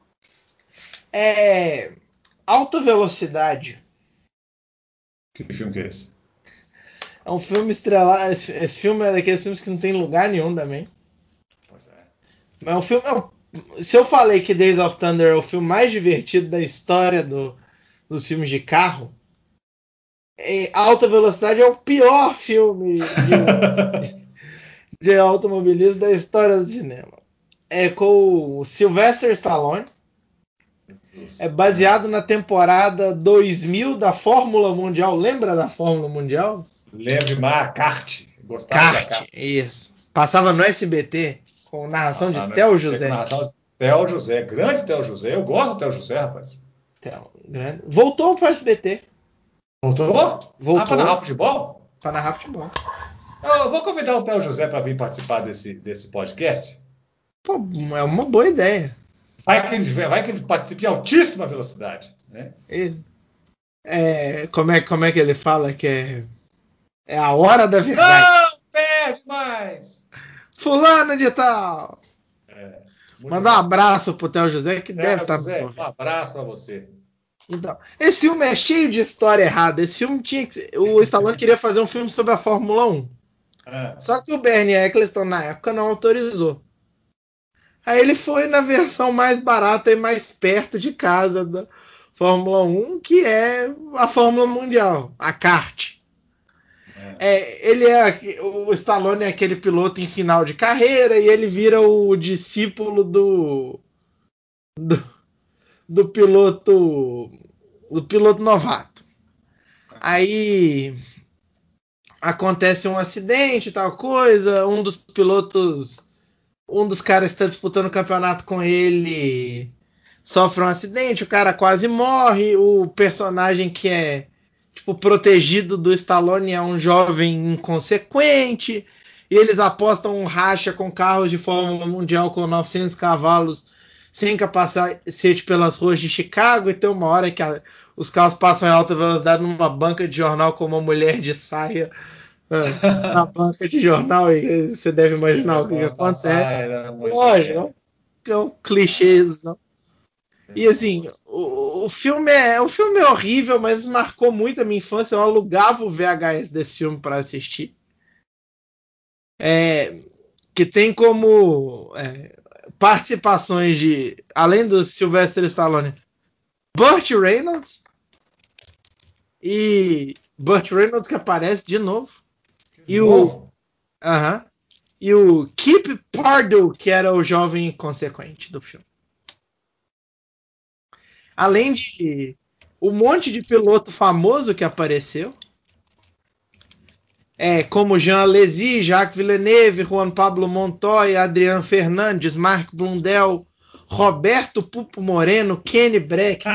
É. Alta Velocidade. Que filme que é esse? É um filme estrelado. Esse, esse filme é daqueles filmes que não tem lugar nenhum também. Pois é. Mas é um filme. é um- Se eu falei que Days of Thunder é o filme mais divertido da história do, dos filmes de carro, é, Alta Velocidade é o pior filme de, de automobilismo da história do cinema. É com o Sylvester Stallone. É Jesus. Ah. baseado na temporada dois mil da Fórmula Mundial. Lembra da Fórmula Mundial? Lembro de Mar Kart. Gostava da Kart, Kart. isso. Passava no S B T com narração de Passava no Theo S B T com José. narração de Theo José. Grande Theo José. Eu gosto do Theo José, rapaz. Theo, grande. Voltou para o S B T. Voltou? Ah, para narrar Voltou futebol? para narrar futebol. Eu vou convidar o Theo José para vir participar desse, desse podcast. Pô, é uma boa ideia. Vai que ele, vai que ele participe em altíssima velocidade, né? E, é, como, é, como é que ele fala que é, é a hora da verdade? Não, perde mais! Fulano de tal! É, muito Mandar um bom. abraço pro Theo José que deve É, estar nos José, um ouvindo. abraço para você. Então, esse filme é cheio de história errada. Esse filme tinha que ser, o Stallone queria fazer um filme sobre a Fórmula um. Ah, Só que o Bernie Eccleston na época não autorizou. Aí ele foi na versão mais barata e mais perto de casa da Fórmula um, que é a Fórmula Mundial, a kart. ah. É, ele é o Stallone é aquele piloto em final de carreira e ele vira o discípulo do do, do piloto do piloto novato. Aí acontece um acidente, tal coisa, um dos pilotos, um dos caras que está disputando o campeonato com ele sofre um acidente, o cara quase morre, o personagem que é tipo protegido do Stallone é um jovem inconsequente, e eles apostam um racha com carros de Fórmula Mundial com novecentos cavalos sem capacete pelas ruas de Chicago, e tem uma hora que a, os carros passam em alta velocidade numa banca de jornal com uma mulher de saia ah, na banca de jornal, e você deve imaginar o que, que Levando a acontece. saia da Lógico, mulher. é um clichêzão. E assim, o, o filme é o filme é horrível, mas marcou muito a minha infância. Eu alugava o V H S desse filme para assistir. É, que tem como é, participações de, além do Sylvester Stallone, Burt Reynolds e Burt Reynolds que aparece de novo De e o novo? uh -huh, e o Keep Pardue, que era o jovem inconsequente do filme. Além de um monte de piloto famoso que apareceu. É, como Jean Alesi, Jacques Villeneuve, Juan Pablo Montoya, Adriano Fernandes, Mark Blundell, Roberto Pupo Moreno, Kenny Brackman,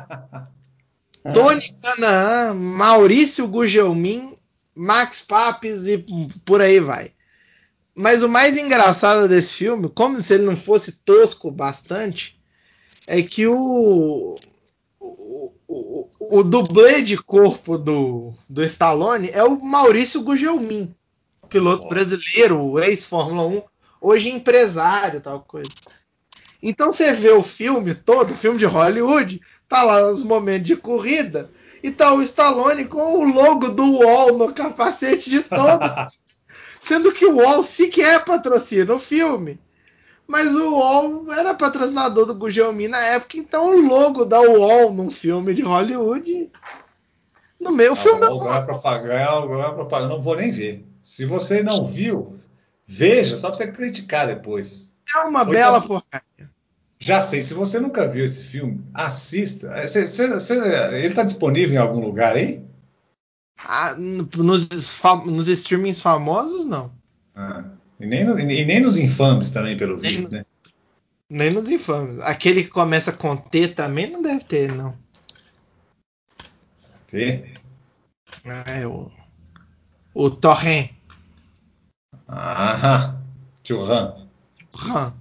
Tony Canaan, Maurício Gugelmin, Max Papes e por aí vai. Mas o mais engraçado desse filme, como se ele não fosse tosco bastante, é que o, o, o, o dublê de corpo do, do Stallone é o Maurício Gugelmin, piloto Ó, brasileiro, ex-Fórmula um, hoje empresário, tal coisa. Então você vê o filme todo, o filme de Hollywood, tá lá os momentos de corrida, e tá o Stallone com o logo do U O L no capacete de todo, sendo que o U O L sequer patrocina o filme. Mas o U O L era patrocinador do Gugelmin na época, então o logo da U O L num filme de Hollywood, no meio, o filme agora é propaganda, agora é propaganda. Não vou nem ver. Se você não viu, veja, só para você criticar depois. é uma Ou bela então, porcaria. já sei, se você nunca viu esse filme, assista. É, cê- cê- cê- ele está disponível em algum lugar aí? Ah, nos, nos streamings famosos, não. Ah, e, nem no- e nem nos infames também, pelo Nem visto, né? nos, nem nos infames. Aquele que começa com T também não deve ter, não. Vê? É o, o Torrent. Ah, Churran. Torrent.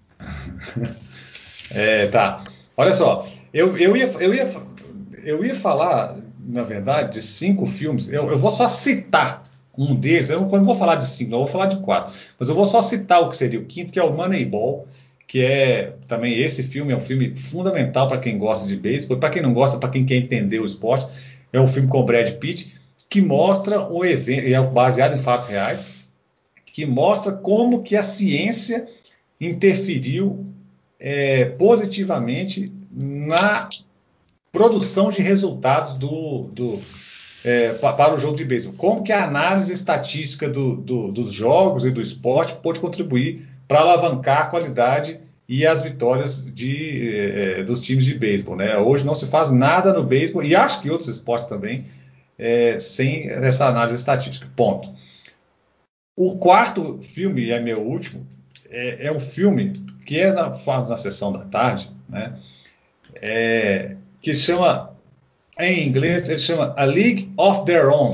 É, tá. Olha só, eu, eu, ia, eu, ia, eu ia falar, na verdade, de cinco filmes. Eu, eu vou só citar um deles. Eu não, eu não vou falar de cinco, eu vou falar de quatro. Mas eu vou só citar o que seria o quinto, que é o Moneyball, que é também esse filme é um filme fundamental para quem gosta de beisebol, para quem não gosta, para quem quer entender o esporte. É um filme com o Brad Pitt que mostra um evento, e é baseado em fatos reais, que mostra como que a ciência interferiu é, positivamente na produção de resultados do, do, é, para o jogo de beisebol. Como que a análise estatística do, do, dos jogos e do esporte pode contribuir para alavancar a qualidade e as vitórias de, é, dos times de beisebol. Né? Hoje não se faz nada no beisebol, e acho que outros esportes também, é, sem essa análise estatística. Ponto. O quarto filme, e é meu último, é, é um filme que é na, na sessão da tarde, né? É, que chama, em inglês, ele chama A League of Their Own.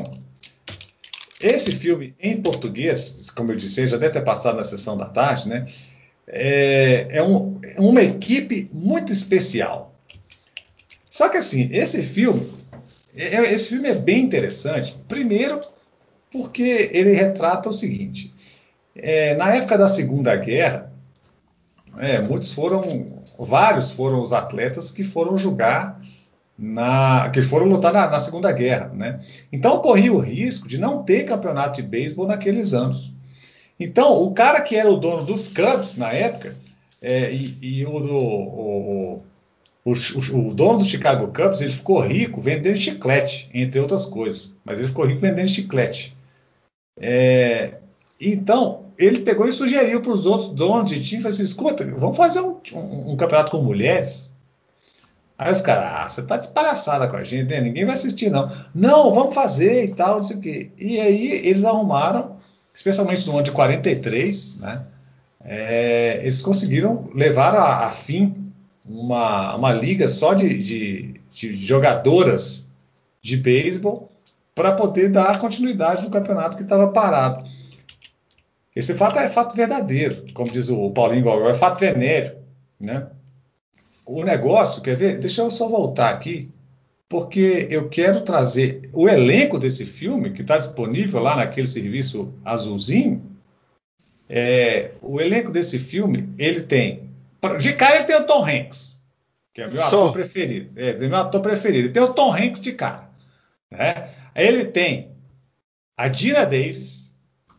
Esse filme, em português, como eu disse, já deve ter passado na sessão da tarde, né? é, é um, uma equipe muito especial. Só que assim, esse filme, é, esse filme é bem interessante. Primeiro, porque ele retrata o seguinte: é, na época da Segunda Guerra, é, muitos foram, vários foram os atletas que foram jogar na, que foram lutar na, na Segunda Guerra, né? Então corria o risco de não ter campeonato de beisebol naqueles anos. Então o cara que era o dono dos Cubs na época é, e, e o, o, o, o, o dono do Chicago Cubs, ele ficou rico vendendo chiclete, entre outras coisas. Mas ele ficou rico vendendo chiclete. É, então ele pegou e sugeriu para os outros donos de time, falou assim, escuta, vamos fazer um, um, um campeonato com mulheres. Aí os caras, ah, você tá despalhaçada com a gente, né? Ninguém vai assistir, não. Não, vamos fazer e tal, não sei o quê. E aí eles arrumaram, especialmente no ano de quarenta e três, né? É, eles conseguiram levar a, a fim uma, uma liga só de, de, de jogadoras de beisebol para poder dar continuidade no campeonato que estava parado. Esse fato é fato verdadeiro, como diz o Paulinho Gogol, é fato venério, né? O negócio, quer ver? Deixa eu só voltar aqui, porque eu quero trazer o elenco desse filme, que está disponível lá naquele serviço azulzinho. É, o elenco desse filme, ele tem. De cara, ele tem o Tom Hanks, que é meu ator Só. preferido. É, meu ator preferido. Ele tem o Tom Hanks de cara. Né? Ele tem a Gina Davis,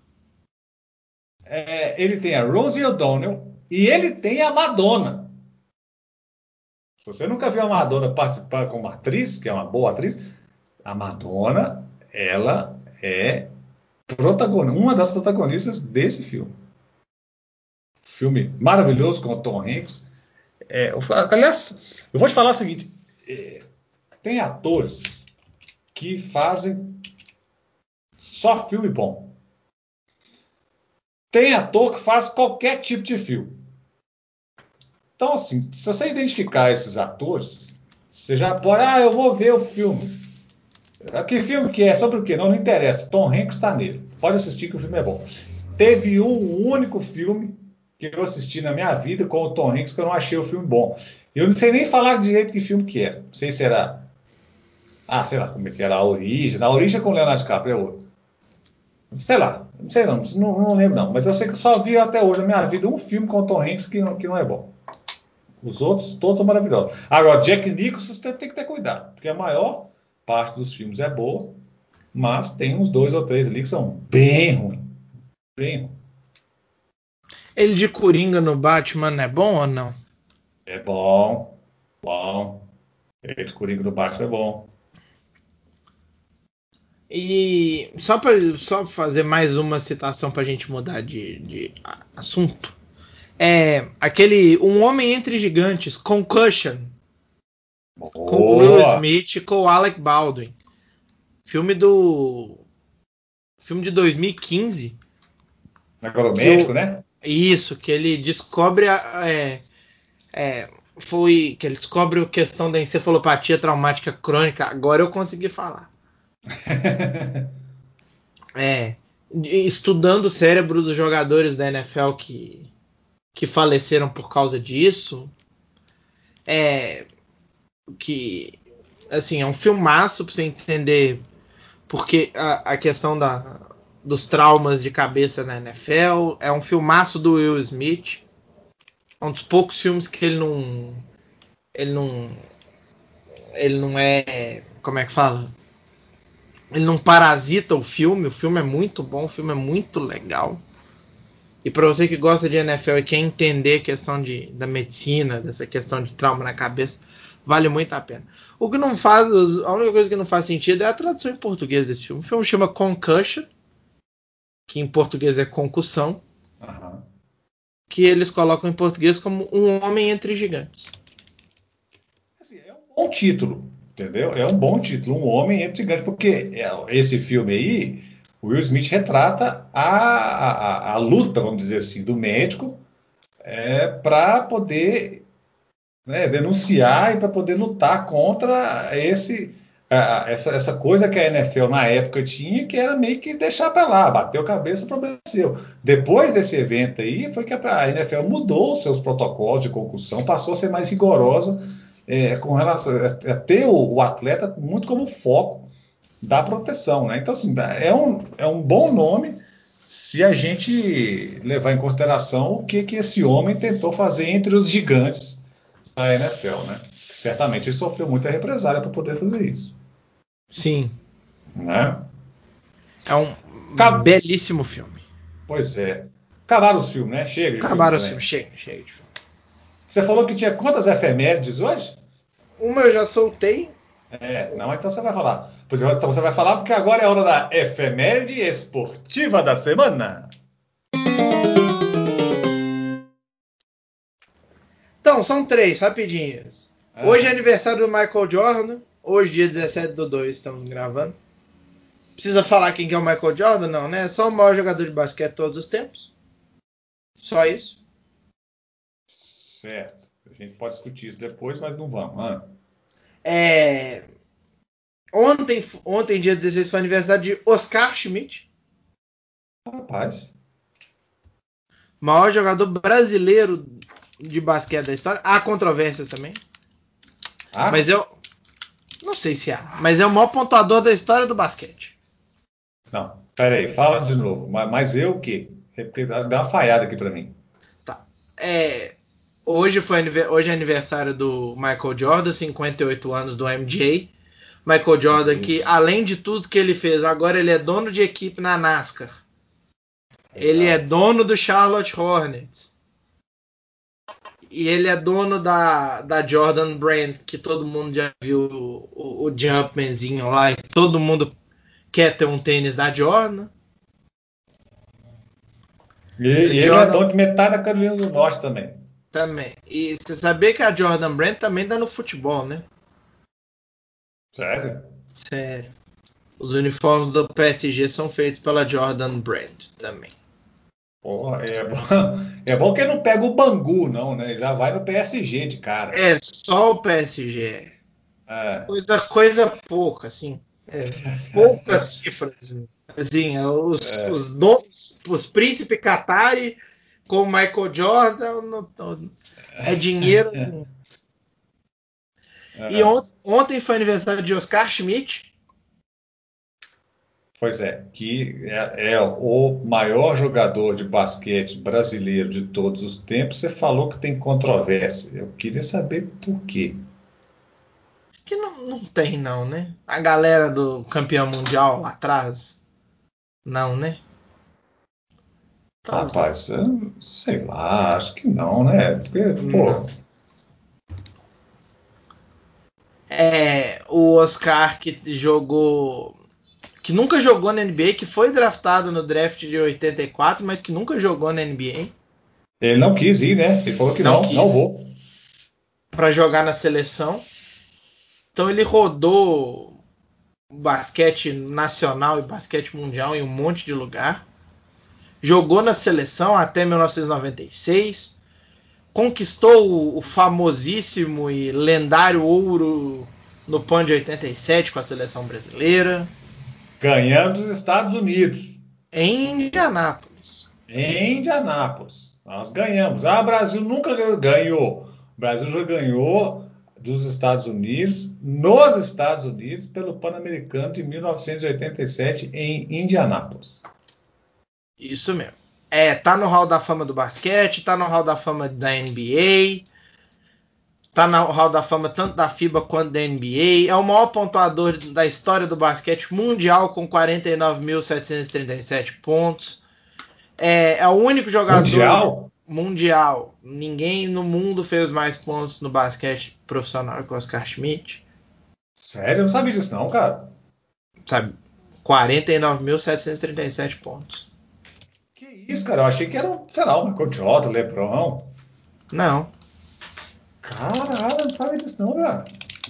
é, ele tem a Rosie O'Donnell e ele tem a Madonna. Se você nunca viu a Madonna participar como atriz, que é uma boa atriz, a Madonna, ela é protagonista, uma das protagonistas desse filme. Filme maravilhoso com o Tom Hanks. É, eu, aliás, eu vou te falar o seguinte: é, tem atores que fazem só filme bom. Tem ator que faz qualquer tipo de filme. Então, assim, se você identificar esses atores, você já pode, ah, eu vou ver o filme. Que filme que é? Sobre o quê? Não, não interessa. Tom Hanks está nele. Pode assistir que o filme é bom. Teve um único filme que eu assisti na minha vida com o Tom Hanks que eu não achei o filme bom. Eu não sei nem falar direito que filme que era. Não sei se era... Ah, sei lá como é que era. A Origem. A Origem é com o Leonardo DiCaprio, é outro. Sei lá. Não sei não. Não, não lembro não. Mas eu sei que eu só vi até hoje na minha vida um filme com o Tom Hanks que não, que não é bom. Os outros, todos são maravilhosos. Agora, Jack Nicholson, você tem que ter cuidado. Porque a maior parte dos filmes é boa. Mas tem uns dois ou três ali que são bem ruins. Bem ruim. Ele de Coringa no Batman é bom ou não? É bom. Bom. Ele de Coringa do Batman é bom. E só para só fazer mais uma citação para a gente mudar de, de assunto. É aquele Um Homem Entre Gigantes, Concussion, com o Will Boa! Smith e com o Alec Baldwin. Filme do. Filme de dois mil e quinze. Agora o Que médico, o, né? isso, que ele descobre a, é, é, foi que ele descobre a questão da encefalopatia traumática crônica. Agora eu consegui falar. É, estudando o cérebro dos jogadores da N F L que, que faleceram por causa disso. É que assim, é um filmaço pra você entender porque a, a questão da, dos traumas de cabeça na N F L. É um filmaço do Will Smith. É um dos poucos filmes que ele não. Ele não. Ele não é. Como é que fala? Ele não parasita o filme. O filme é muito bom, o filme é muito legal. E para você que gosta de N F L e quer entender a questão de, da medicina, dessa questão de trauma na cabeça, vale muito a pena. O que não faz, a única coisa que não faz sentido é a tradução em português desse filme. O filme chama Concussion, que em português é concussão, Uhum. que eles colocam em português como Um Homem Entre Gigantes. Assim, é um bom título, entendeu? É um bom título, Um Homem Entre Gigantes, porque esse filme aí, o Will Smith retrata a, a, a luta, vamos dizer assim, do médico é, para poder, né, denunciar e para poder lutar contra esse a- essa, essa coisa que a N F L na época tinha, que era meio que deixar para lá, bateu cabeça, problema seu. Depois desse evento aí, foi que a a N F L mudou os seus protocolos de concussão, passou a ser mais rigorosa é, com relação a, a ter o, o atleta muito como foco da proteção, né? Então, assim, é um, é um bom nome se a gente levar em consideração o que, que esse homem tentou fazer entre os gigantes da N F L, né? Certamente ele sofreu muita represália para poder fazer isso, Sim. né? É um Ca- belíssimo filme. Pois é. Acabaram os filmes, né? Chega de filme Acabaram os filmes. também. Chega, chega de filme. Você falou que tinha quantas efemérides hoje? Uma eu já soltei. É, não, então você vai falar. Pois é, então você vai falar porque agora é a hora da efeméride esportiva da semana. Então, são três, rapidinhas. Hoje é Ah, aniversário do Michael Jordan. Hoje, dia dezessete do dois, estamos gravando. Precisa falar quem que é o Michael Jordan? Não, né? É só o maior jogador de basquete de todos os tempos. Só isso. certo. A gente pode discutir isso depois, mas não vamos. Ah, É... Ontem, ontem, dia dezesseis, foi aniversário de Oscar Schmidt. rapaz. Maior jogador brasileiro de basquete da história. Há controvérsias também. Ah, Mas eu não sei se há. Mas é o maior pontuador da história do basquete. não. Peraí, fala de novo. Mas, mas eu o quê? É porque dá dá uma falhada aqui para mim. Tá. É, hoje, foi, hoje é aniversário do Michael Jordan, cinquenta e oito anos do M J. Michael Jordan, que Isso. além de tudo que ele fez, agora ele é dono de equipe na NASCAR. Ele é Exato. dono do Charlotte Hornets. E ele é dono da, da Jordan Brand, que todo mundo já viu o, o, o Jumpmanzinho lá. E todo mundo quer ter um tênis da Jordan. E, e ele é Jordan dono de metade da Carolina do Norte também. também. E você sabia que a Jordan Brand também dá no futebol, né? Sério? Sério. Os uniformes do P S G são feitos pela Jordan Brand também. Porra, é bom, é bom que ele não pega o Bangu, não, né? Ele já vai no P S G de cara. É só o P S G. É. Coisa, coisa pouca, assim. É, poucas cifras. Assim, é os, os donos, os príncipes Qatari com o Michael Jordan, não, não, é dinheiro. E É. ontem, ontem foi aniversário de Oscar Schmidt. Pois é, que é, é o maior jogador de basquete brasileiro de todos os tempos. Você falou que tem controvérsia. Eu queria saber por quê. Que não, não tem, não, né? A galera do campeão mundial lá atrás, não, né? Talvez. Rapaz, eu sei lá, acho que não, né? Porque, Não. pô, É, o Oscar que jogou. Que nunca jogou na N B A, que foi draftado no draft de oitenta e quatro, mas que nunca jogou na N B A. ele não quis ir, né? Ele falou que Não não, não quis. vou. Para jogar na seleção. Então ele rodou basquete nacional e basquete mundial em um monte de lugar. Jogou na seleção até mil novecentos e noventa e seis. Conquistou o famosíssimo e lendário ouro no Pan de oitenta e sete com a seleção brasileira. Ganhando dos Estados Unidos, Em Indianápolis. em Indianápolis. Nós ganhamos. Ah, o Brasil nunca ganhou. O Brasil já ganhou dos Estados Unidos, nos Estados Unidos, pelo Pan-Americano de mil novecentos e oitenta e sete em Indianápolis. Isso mesmo. É, tá no Hall da Fama do basquete, tá no Hall da Fama da N B A, tá no Hall da Fama tanto da FIBA quanto da N B A. É o maior pontuador da história do basquete mundial com quarenta e nove mil setecentos e trinta e sete pontos. É, é o único jogador Mundial? mundial. Ninguém no mundo fez mais pontos no basquete profissional que o Oscar Schmidt. Sério? Eu não sabia disso não, cara. Sabe? quarenta e nove mil setecentos e trinta e sete pontos. Que isso, cara? Eu achei que era, sei lá, o Michael Jordan, LeBron. Não. Caralho, eu não sabia disso não, cara.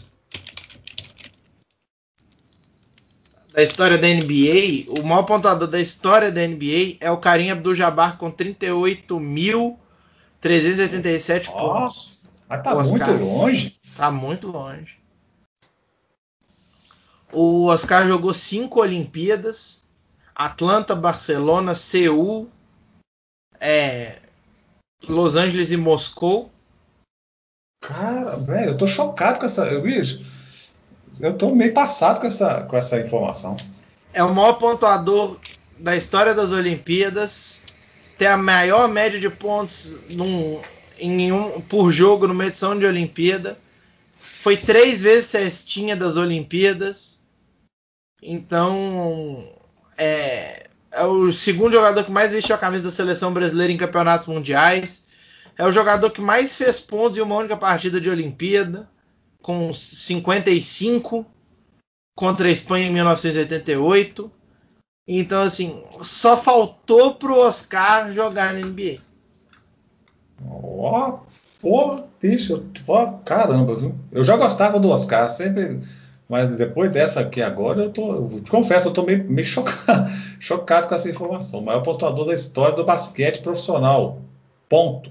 Da história da N B A, o maior pontuador da história da N B A é o Kareem Abdul-Jabbar com trinta e oito mil trezentos e oitenta e sete pontos. Nossa, mas O tá muito Oscar longe. tá muito longe. O Oscar jogou cinco Olimpíadas: Atlanta, Barcelona, Seul, é, Los Angeles e Moscou. Cara, velho, eu tô chocado com essa. Eu, bicho, eu tô meio passado com essa, com essa informação. É o maior pontuador da história das Olimpíadas. Tem a maior média de pontos num, em um, por jogo numa edição de Olimpíada. Foi três vezes cestinha das Olimpíadas. Então, é, é o segundo jogador que mais vestiu a camisa da seleção brasileira em campeonatos mundiais. É o jogador que mais fez pontos em uma única partida de Olimpíada, com cinquenta e cinco contra a Espanha em mil novecentos e oitenta e oito. Então, assim, só faltou pro Oscar jogar na N B A. Ó, oh, porra, bicho, ó, caramba, viu? Eu já gostava do Oscar, sempre. Mas depois dessa aqui agora, eu tô. Eu te confesso, eu tô meio, meio chocado, chocado com essa informação. O maior pontuador da história do basquete profissional. Ponto.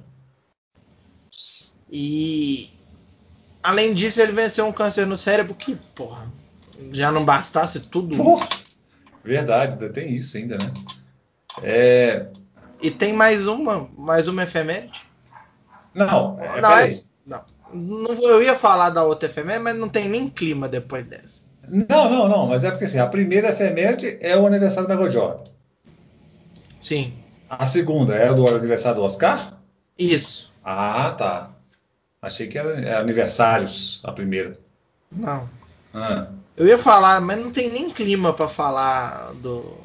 E além disso, ele venceu um câncer no cérebro que, porra, já não bastasse tudo Porra, isso. verdade, ainda tem isso ainda, né? É... E tem mais uma, mais uma efeméride. Não, é, Não, é, peraí. não, não. Eu ia falar da outra efeméride, mas não tem nem clima depois dessa. Não, não, não, mas é porque assim, a primeira efeméride é o aniversário da Michael Jordan. Sim. A segunda é do aniversário do Oscar? Isso. Ah, tá. Achei que era é aniversários a primeira. Não. Ah. Eu ia falar, mas não tem nem clima pra falar do,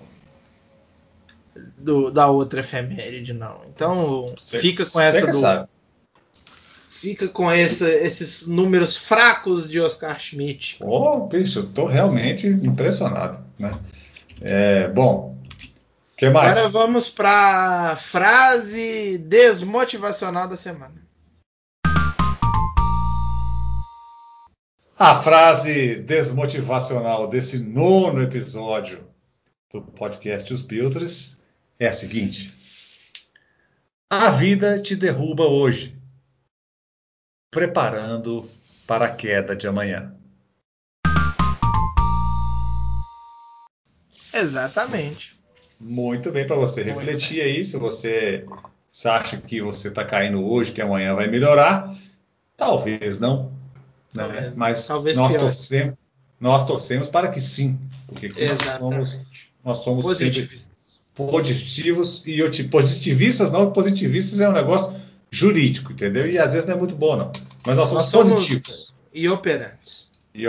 do da outra efeméride, não. Então fica com Você essa que do. sabe. Fica com essa, esses números fracos de Oscar Schmidt. Ô, bicho, eu tô realmente impressionado, né? É, bom, o que Agora mais? vamos para frase desmotivacional da semana. A frase desmotivacional desse nono episódio do podcast Os Biltres é a seguinte: a vida te derruba hoje, preparando para a queda de amanhã. Exatamente. Muito bem para você Muito refletir bem. aí, se você se acha que você está caindo hoje, que amanhã vai melhorar, talvez não, né? Talvez não. Mas Talvez nós pior. torcemos, nós torcemos para que sim, porque aqui nós somos, Exatamente. nós somos sempre Positivistas. positivos e eu te, positivistas não, positivistas é um negócio jurídico, entendeu? E às vezes não é muito bom não, mas nós somos Nós somos positivos e operantes. e,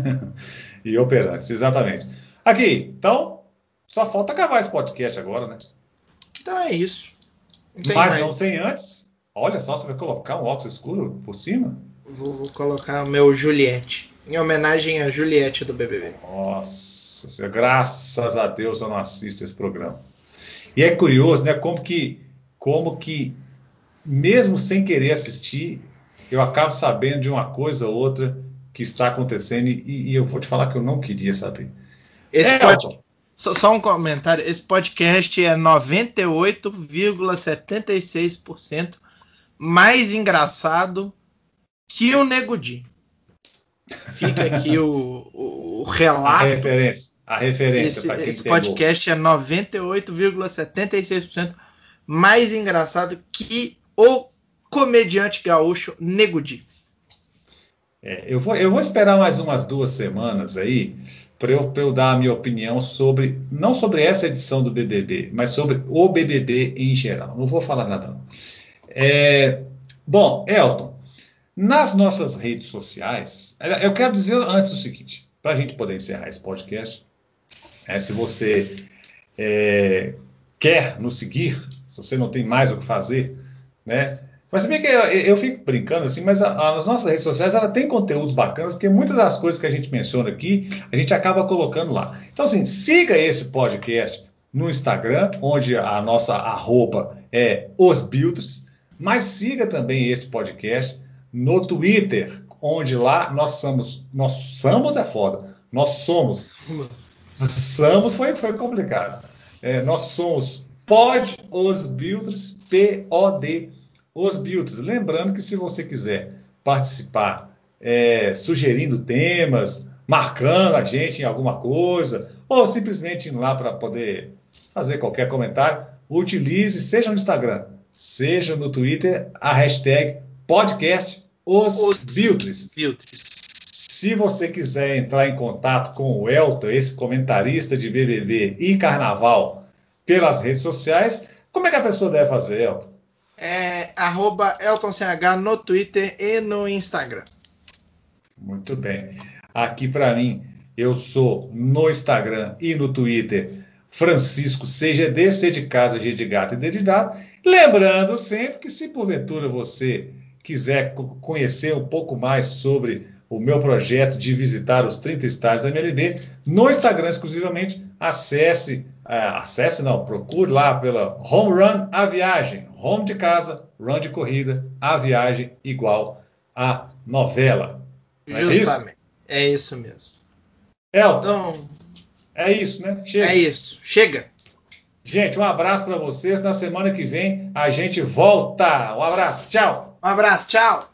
e operantes, exatamente. Aqui, então, só falta acabar esse podcast agora, né? Então é isso. Não tem Mas não mais. sem antes. Olha só, você vai colocar um óculos escuro por cima? Vou, vou colocar o meu Juliette. Em homenagem a Juliette do B B B. Nossa, graças a Deus eu não assisto esse programa. E é curioso, né? Como que, como que, mesmo sem querer assistir, eu acabo sabendo de uma coisa ou outra que está acontecendo e, e eu vou te falar que eu não queria saber. Esse podcast. Elton, Só, só um comentário. Esse podcast é noventa e oito vírgula setenta e seis por cento mais engraçado que o Nego Di. Fica aqui o, o, o a relato referência, a que referência esse, para quem esse pegou. podcast é noventa e oito vírgula setenta e seis por cento mais engraçado que o comediante gaúcho Nego Di. É, eu vou, eu vou esperar mais umas duas semanas aí para eu, pra eu dar a minha opinião sobre, não sobre essa edição do B B B, mas sobre o B B B em geral. Não vou falar nada, não. É, bom, Elton, nas nossas redes sociais, é, eu quero dizer antes o seguinte, para a gente poder encerrar esse podcast, é, se você é, quer nos seguir, se você não tem mais o que fazer, né? Mas sabia que eu, eu fico brincando assim, mas a, a, as nossas redes sociais ela tem conteúdos bacanas, porque muitas das coisas que a gente menciona aqui, a gente acaba colocando lá. Então, assim, siga esse podcast no Instagram, onde a nossa arroba é Os Biltres, mas siga também este podcast no Twitter, onde lá nós somos, nós somos é foda, nós somos Somos foi, foi complicado. É, nós somos Pod Os Biltres, P O D Os Biltres. Lembrando que se você quiser participar, é, sugerindo temas, marcando a gente em alguma coisa, ou simplesmente indo lá para poder fazer qualquer comentário, utilize, seja no Instagram, seja no Twitter, a hashtag podcast Os Biltres. Se você quiser entrar em contato com o Elton, esse comentarista de B B B e Carnaval, pelas redes sociais, como é que a pessoa deve fazer, Elton? É arroba EltonCH no Twitter e no Instagram. Muito bem. Aqui para mim, eu sou no Instagram e no Twitter Francisco C G D, C de casa, G de gato e D de dado. Lembrando sempre que se porventura você quiser conhecer um pouco mais sobre o meu projeto de visitar os trinta estádios da M L B, no Instagram exclusivamente, acesse, uh, acesse não, procure lá pela Home Run A Viagem. Home de casa, run de corrida, a viagem igual a novela. Não é Justamente. isso? É isso mesmo. Elton, Então, é isso, né? Chega. é isso. Chega. Gente, um abraço para vocês. Na semana que vem a gente volta. Um abraço. Tchau. Um abraço. Tchau.